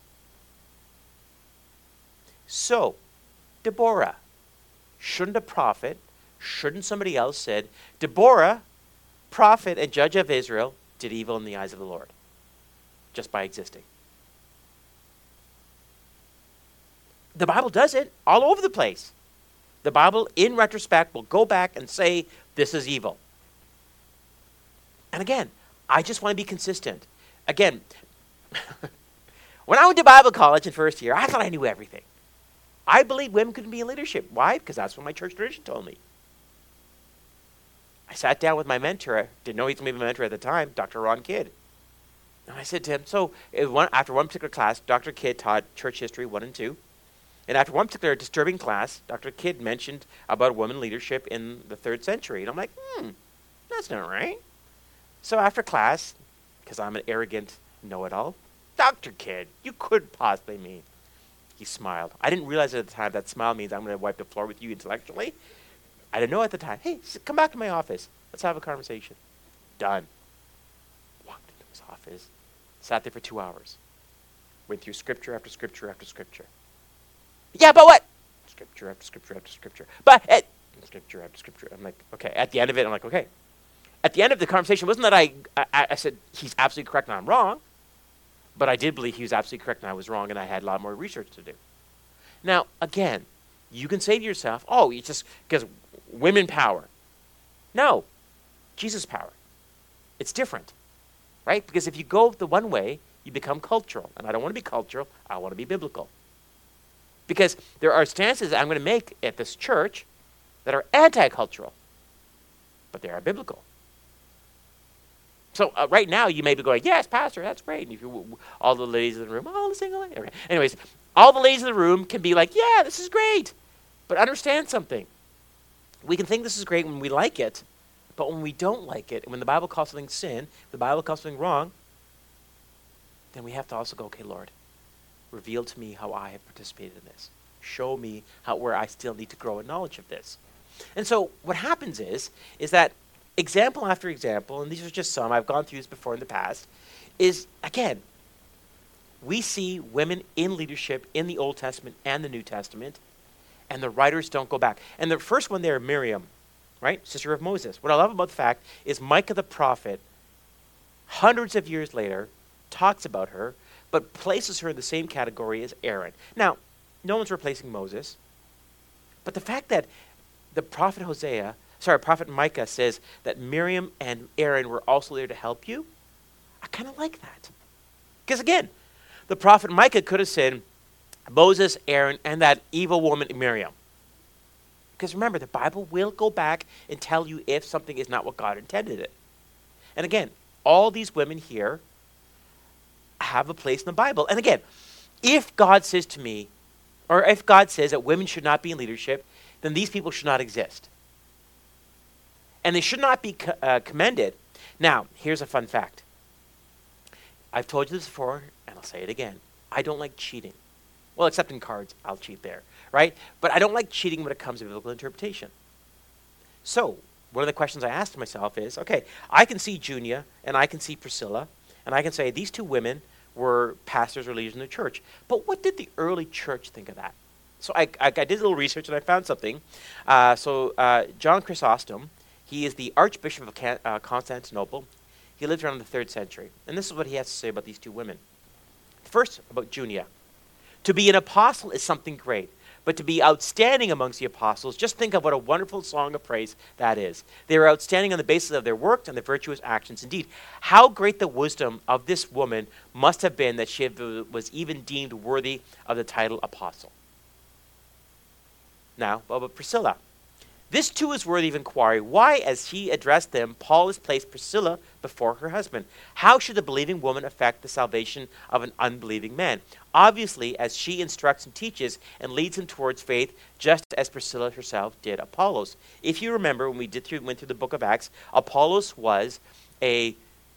[SPEAKER 5] So, Deborah, shouldn't a prophet, shouldn't somebody else said, Deborah, prophet and judge of Israel, did evil in the eyes of the Lord, just by existing? The Bible does it all over the place. The Bible, in retrospect, will go back and say, this is evil. And again, I just want to be consistent. Again, when I went to Bible college in first year, I thought I knew everything. I believed women couldn't be in leadership. Why? Because that's what my church tradition told me. I sat down with my mentor. I didn't know he was going to be my mentor at the time, Doctor Ron Kidd. And I said to him, so one, after one particular class, Doctor Kidd taught church history one and two. And after one particular disturbing class, Doctor Kidd mentioned about women leadership in the third century. And I'm like, hmm, that's not right. So after class, because I'm an arrogant know-it-all, Doctor Kidd, you couldn't possibly mean. He smiled. I didn't realize at the time that smile means I'm going to wipe the floor with you intellectually. I didn't know at the time. Hey, come back to my office. Let's have a conversation. Done. Walked into his office, sat there for two hours. Went through scripture after scripture after scripture. Yeah, but what? Scripture after scripture after scripture. But uh, scripture after scripture. I'm like, okay. At the end of it, I'm like, okay. At the end of the conversation, wasn't that I, I, I said, he's absolutely correct and I'm wrong. But I did believe he was absolutely correct and I was wrong, and I had a lot more research to do. Now, again, you can say to yourself, oh, it's just because women power. No, Jesus power. It's different, right? Because if you go the one way, you become cultural. And I don't want to be cultural. I want to be biblical. Because there are stances I'm going to make at this church that are anti-cultural, but they are biblical. So uh, right now you may be going, yes, pastor, that's great. And if you, all the ladies in the room, all the single ladies. Okay. Anyways, all the ladies in the room can be like, yeah, this is great. But understand something. We can think this is great when we like it, but when we don't like it, and when the Bible calls something sin, the Bible calls something wrong, then we have to also go, okay, Lord, reveal to me how I have participated in this. Show me how where I still need to grow in knowledge of this. And so what happens is, is that example after example, and these are just some, I've gone through this before in the past, is, again, we see women in leadership in the Old Testament and the New Testament, and the writers don't go back. And the first one there, Miriam, right, sister of Moses. What I love about the fact is Micah the prophet, hundreds of years later, talks about her, but places her in the same category as Aaron. Now, no one's replacing Moses, but the fact that the prophet Hosea, sorry, prophet Micah says that Miriam and Aaron were also there to help you, I kind of like that. Because again, the prophet Micah could have said Moses, Aaron, and that evil woman Miriam. Because remember, the Bible will go back and tell you if something is not what God intended it. And again, all these women here have a place in the Bible. And again, if God says to me, or if God says that women should not be in leadership, then these people should not exist. And they should not be co- uh, commended. Now, here's a fun fact. I've told you this before, and I'll say it again. I don't like cheating. Well, except in cards, I'll cheat there, right? But I don't like cheating when it comes to biblical interpretation. So, one of the questions I asked myself is, okay, I can see Junia, and I can see Priscilla, and I can say these two women were pastors or leaders in the church. But what did the early church think of that? So I, I, I did a little research, and I found something. Uh, so uh, John Chrysostom, he is the Archbishop of Can- uh, Constantinople. He lived around the third century. And this is what he has to say about these two women. First, about Junia. To be an apostle is something great, but to be outstanding amongst the apostles. Just think of what a wonderful song of praise that is. They were outstanding on the basis of their works and their virtuous actions. Indeed, how great the wisdom of this woman must have been that she was even deemed worthy of the title apostle. Now, what about Priscilla? This too is worthy of inquiry. Why, as he addressed them, Paul has placed Priscilla before her husband? How should the believing woman affect the salvation of an unbelieving man? Obviously, as she instructs and teaches and leads him towards faith, just as Priscilla herself did Apollos. If you remember, when we did through, went through the book of Acts, Apollos was a,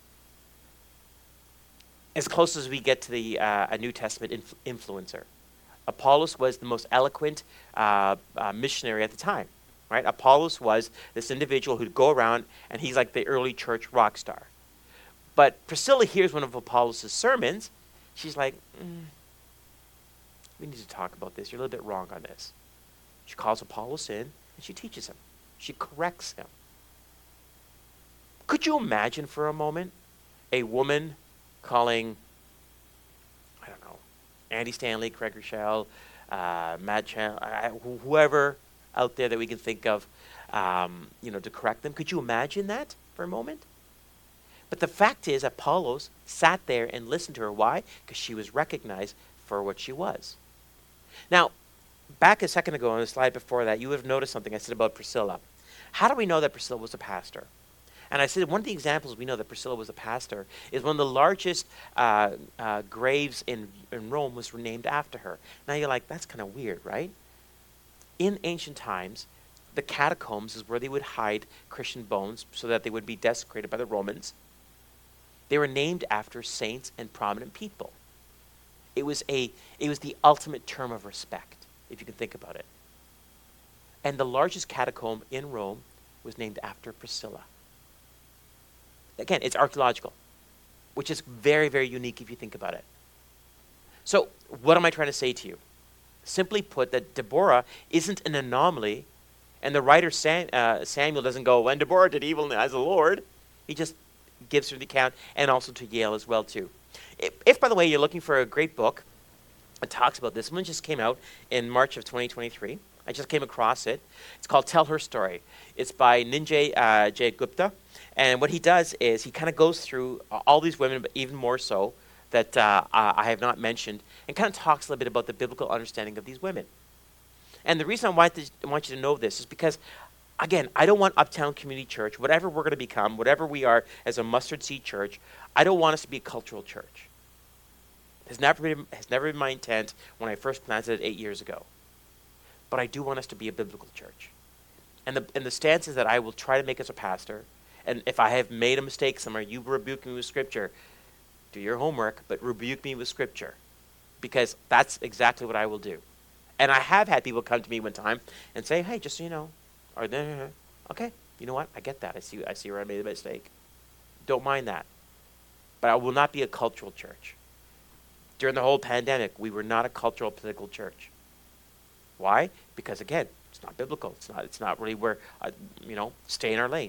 [SPEAKER 5] as close as we get to the uh, a New Testament inf- influencer. Apollos was the most eloquent uh, uh, missionary at the time. Right? Apollos was this individual who'd go around, and he's like the early church rock star. But Priscilla hears one of Apollos' sermons. She's like, mm, we need to talk about this. You're a little bit wrong on this. She calls Apollos in, and she teaches him. She corrects him. Could you imagine for a moment a woman calling, I don't know, Andy Stanley, Craig Rochelle, uh, Matt Chan, uh, wh- whoever out there that we can think of, um, you know, to correct them. Could you imagine that for a moment? But the fact is, Apollos sat there and listened to her. Why? Because she was recognized for what she was. Now, back a second ago on the slide before that, you would have noticed something I said about Priscilla. How do we know that Priscilla was a pastor? And I said one of the examples we know that Priscilla was a pastor is one of the largest uh, uh, graves in, in Rome was named after her. Now you're like, that's kind of weird, right? In ancient times, the catacombs is where they would hide Christian bones so that they would be desecrated by the Romans. They were named after saints and prominent people. It was a it was the ultimate term of respect, if you can think about it. And the largest catacomb in Rome was named after Priscilla. Again, it's archaeological, which is very, very unique if you think about it. So, what am I trying to say to you? Simply put, that Deborah isn't an anomaly, and the writer Sam, uh, Samuel doesn't go, when Deborah did evil as the Lord. He just gives her the account, and also to Yale as well, too. If, if, by the way, you're looking for a great book that talks about this, one just came out in March of twenty twenty-three. I just came across it. It's called Tell Her Story. It's by Ninjay uh, Jay Gupta, and what he does is he kind of goes through all these women, but even more so, that uh, I have not mentioned, and kind of talks a little bit about the biblical understanding of these women. And the reason I want, to, I want you to know this is because, again, I don't want Uptown Community Church, whatever we're going to become, whatever we are as a mustard seed church, I don't want us to be a cultural church. It has never been, has never been my intent when I first planted it eight years ago. But I do want us to be a biblical church. And the, and the stance is that I will try to make as a pastor, and if I have made a mistake somewhere, you rebuke me with Scripture. Do your homework, but rebuke me with Scripture, because that's exactly what I will do. And I have had people come to me one time and say, hey, just so you know, or okay, you know what? I get that. I see I see where I made a mistake. Don't mind that. But I will not be a cultural church. During the whole pandemic, we were not a cultural political church. Why? Because, again, it's not biblical. It's not It's not really where, uh, you know, stay in our lane.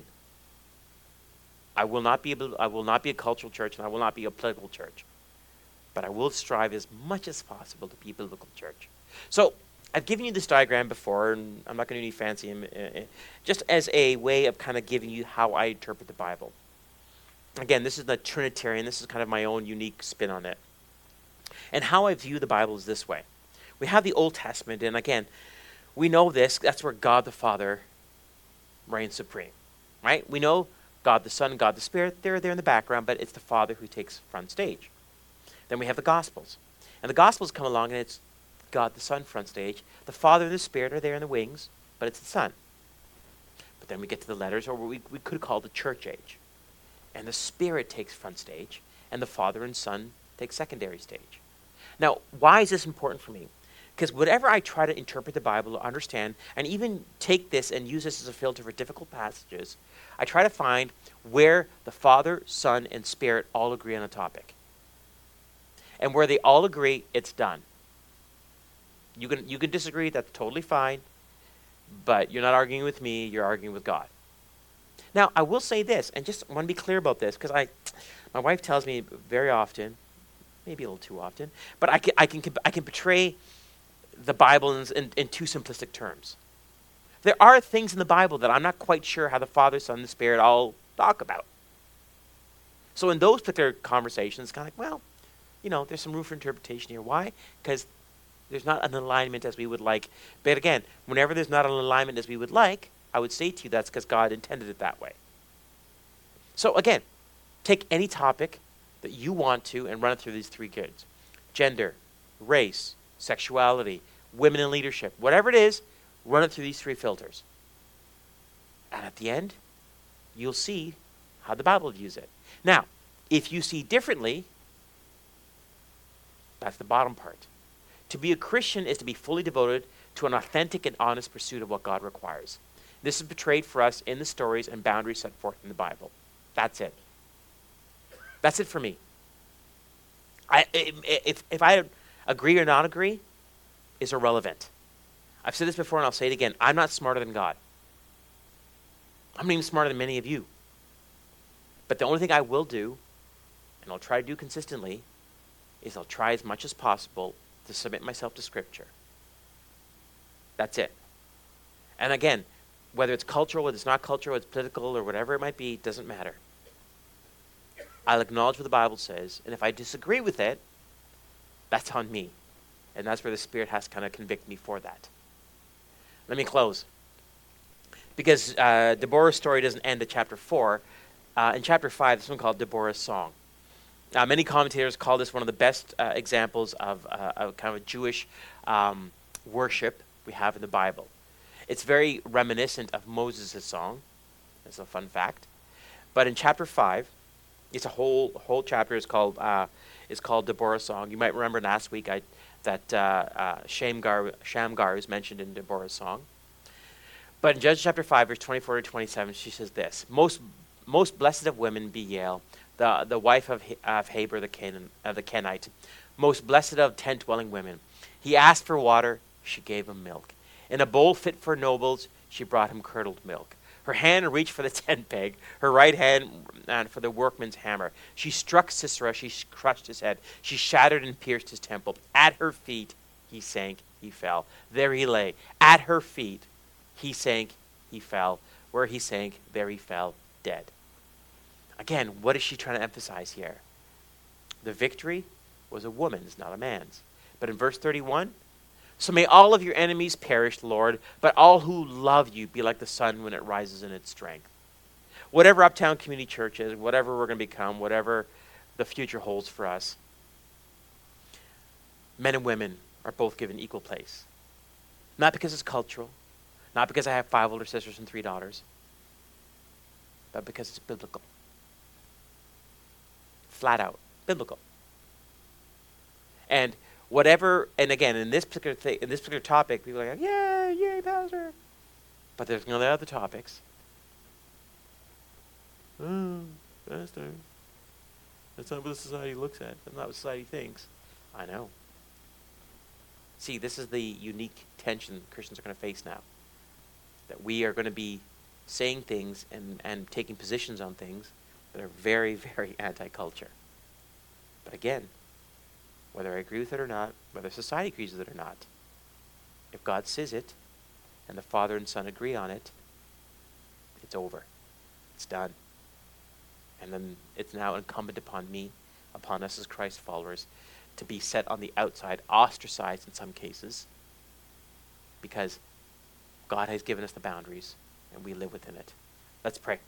[SPEAKER 5] I will not be a, I will not be a cultural church, and I will not be a political church. But I will strive as much as possible to be a biblical church. So I've given you this diagram before, and I'm not going to do any fancy, uh, just as a way of kind of giving you how I interpret the Bible. Again, this is the Trinitarian. This is kind of my own unique spin on it. And how I view the Bible is this way. We have the Old Testament, and again, we know this. That's where God the Father reigns supreme, right? We know God the Son, God the Spirit, they're there in the background, but it's the Father who takes front stage. Then we have the Gospels. And the Gospels come along, and it's God the Son front stage. The Father and the Spirit are there in the wings, but it's the Son. But then we get to the letters, or what we, we could call the church age. And the Spirit takes front stage, and the Father and Son take secondary stage. Now, why is this important for me? Because whenever I try to interpret the Bible or understand, and even take this and use this as a filter for difficult passages, I try to find where the Father, Son, and Spirit all agree on a topic. And where they all agree, it's done. You can you can disagree, that's totally fine, but you're not arguing with me, you're arguing with God. Now, I will say this, and just want to be clear about this, because I, my wife tells me very often, maybe a little too often, but I can I can I can portray the Bible in, in, in too simplistic terms. There are things in the Bible that I'm not quite sure how the Father, Son, and the Spirit all talk about. So in those particular conversations, it's kind of like, well, you know, there's some room for interpretation here. Why? Because there's not an alignment as we would like. But again, whenever there's not an alignment as we would like, I would say to you that's because God intended it that way. So again, take any topic that you want to and run it through these three grids. Gender, race, sexuality, women in leadership, whatever it is, run it through these three filters. And at the end, you'll see how the Bible views it. Now, if you see differently, that's the bottom part. To be a Christian is to be fully devoted to an authentic and honest pursuit of what God requires. This is portrayed for us in the stories and boundaries set forth in the Bible. That's it. That's it for me. I, if, if I agree or not agree is irrelevant. I've said this before and I'll say it again. I'm not smarter than God. I'm not even smarter than many of you. But the only thing I will do, and I'll try to do consistently, is I'll try as much as possible to submit myself to Scripture. That's it. And again, whether it's cultural, whether it's not cultural, whether it's political, or whatever it might be, it doesn't matter. I'll acknowledge what the Bible says, and if I disagree with it, that's on me. And that's where the Spirit has to kind of convict me for that. Let me close. Because uh, Deborah's story doesn't end at chapter four. Uh, in chapter five, this one called Deborah's Song. Uh, many commentators call this one of the best uh, examples of, uh, of kind of a Jewish um, worship we have in the Bible. It's very reminiscent of Moses' song. That's a fun fact. But in chapter five, it's a whole whole chapter is called uh, is called Deborah's Song. You might remember last week I, that uh, uh, Shamgar Shamgar is mentioned in Deborah's Song. But in Judges chapter five, verse twenty-four to twenty-seven, she says this: Most most blessed of women be Yael, the the wife of of Heber the Canaan, uh, the Kenite, most blessed of tent dwelling women. He asked for water, she gave him milk. In a bowl fit for nobles, she brought him curdled milk. Her hand reached for the tent peg, her right hand uh, for the workman's hammer. She struck Sisera, she crushed his head. She shattered and pierced his temple. At her feet, he sank, he fell. There he lay. At her feet, he sank, he fell. Where he sank, there he fell, dead. Again, what is she trying to emphasize here? The victory was a woman's, not a man's. But in verse thirty-one, so may all of your enemies perish, Lord, but all who love you be like the sun when it rises in its strength. Whatever Uptown Community Church is, whatever we're going to become, whatever the future holds for us, men and women are both given equal place. Not because it's cultural, not because I have five older sisters and three daughters, but because it's biblical. Flat out, biblical. And whatever, and again, in this particular thing, in this particular topic, people are like, yeah, yay, pastor. But there's no other topics. Oh, pastor, that's not what the society looks at. That's not what society thinks. I know. See, this is the unique tension Christians are going to face now. That we are going to be saying things and, and taking positions on things that are very, very anti-culture. But again, whether I agree with it or not, whether society agrees with it or not, if God says it, and the Father and Son agree on it, it's over. It's done. And then it's now incumbent upon me, upon us as Christ followers, to be set on the outside, ostracized in some cases, because God has given us the boundaries, and we live within it. Let's pray.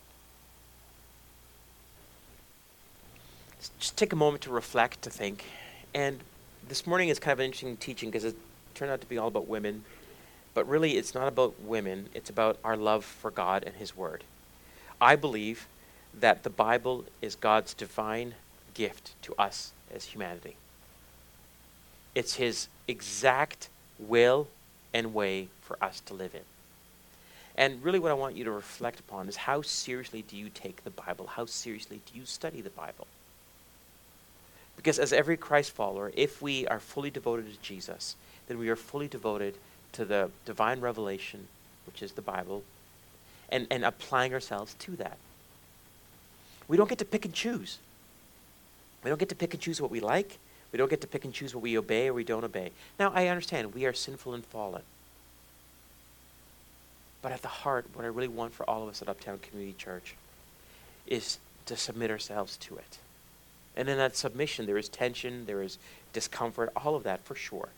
[SPEAKER 5] Just take a moment to reflect, to think. And this morning is kind of an interesting teaching because it turned out to be all about women. But really, it's not about women. It's about our love for God and His Word. I believe that the Bible is God's divine gift to us as humanity. It's His exact will and way for us to live in. And really what I want you to reflect upon is how seriously do you take the Bible? How seriously do you study the Bible? Because as every Christ follower, if we are fully devoted to Jesus, then we are fully devoted to the divine revelation, which is the Bible, and, and applying ourselves to that. We don't get to pick and choose. We don't get to pick and choose what we like, We don't get to pick and choose what we obey or we don't obey. Now, I understand we are sinful and fallen. But at the heart, what I really want for all of us at Uptown Community Church is to submit ourselves to it. And in that submission, there is tension, there is discomfort, all of that for sure.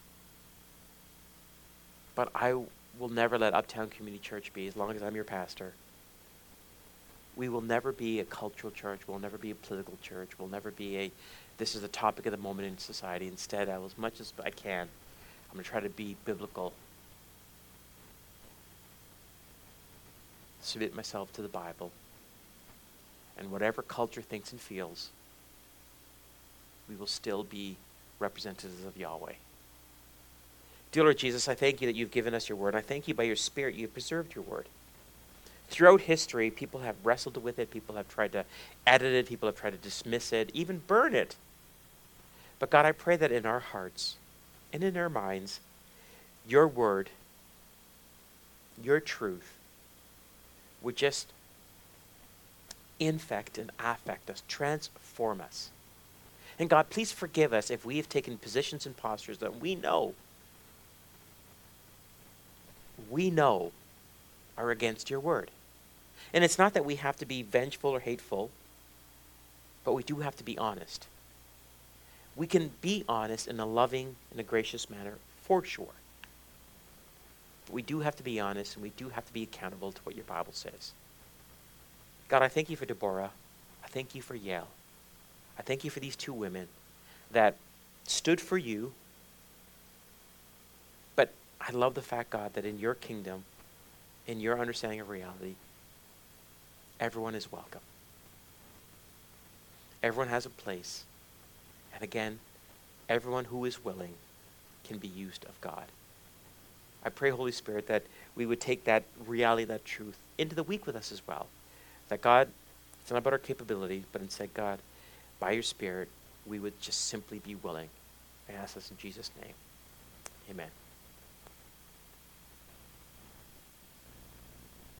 [SPEAKER 5] But I will never let Uptown Community Church be, as long as I'm your pastor. We will never be a cultural church. We'll never be a political church. We'll never be a, this is the topic of the moment in society. Instead, I will, as much as I can, I'm going to try to be biblical. Submit myself to the Bible. And whatever culture thinks and feels, we will still be representatives of Yahweh. Dear Lord Jesus, I thank you that you've given us your word. I thank you by your Spirit you've preserved your word. Throughout history, people have wrestled with it. People have tried to edit it. People have tried to dismiss it, even burn it. But God, I pray that in our hearts and in our minds, your word, your truth, would just infect and affect us, transform us. And God, please forgive us if we have taken positions and postures that we know, we know are against your word. And it's not that we have to be vengeful or hateful, but we do have to be honest. We can be honest in a loving and a gracious manner, for sure. But we do have to be honest, and we do have to be accountable to what your Bible says. God, I thank you for Deborah. I thank you for Yael. I thank you for these two women that stood for you. But I love the fact, God, that in your kingdom, in your understanding of reality, everyone is welcome. Everyone has a place. And again, everyone who is willing can be used of God. I pray, Holy Spirit, that we would take that reality, that truth, into the week with us as well. That God, it's not about our capability, but instead, God, by your Spirit, we would just simply be willing. I ask this in Jesus' name. Amen.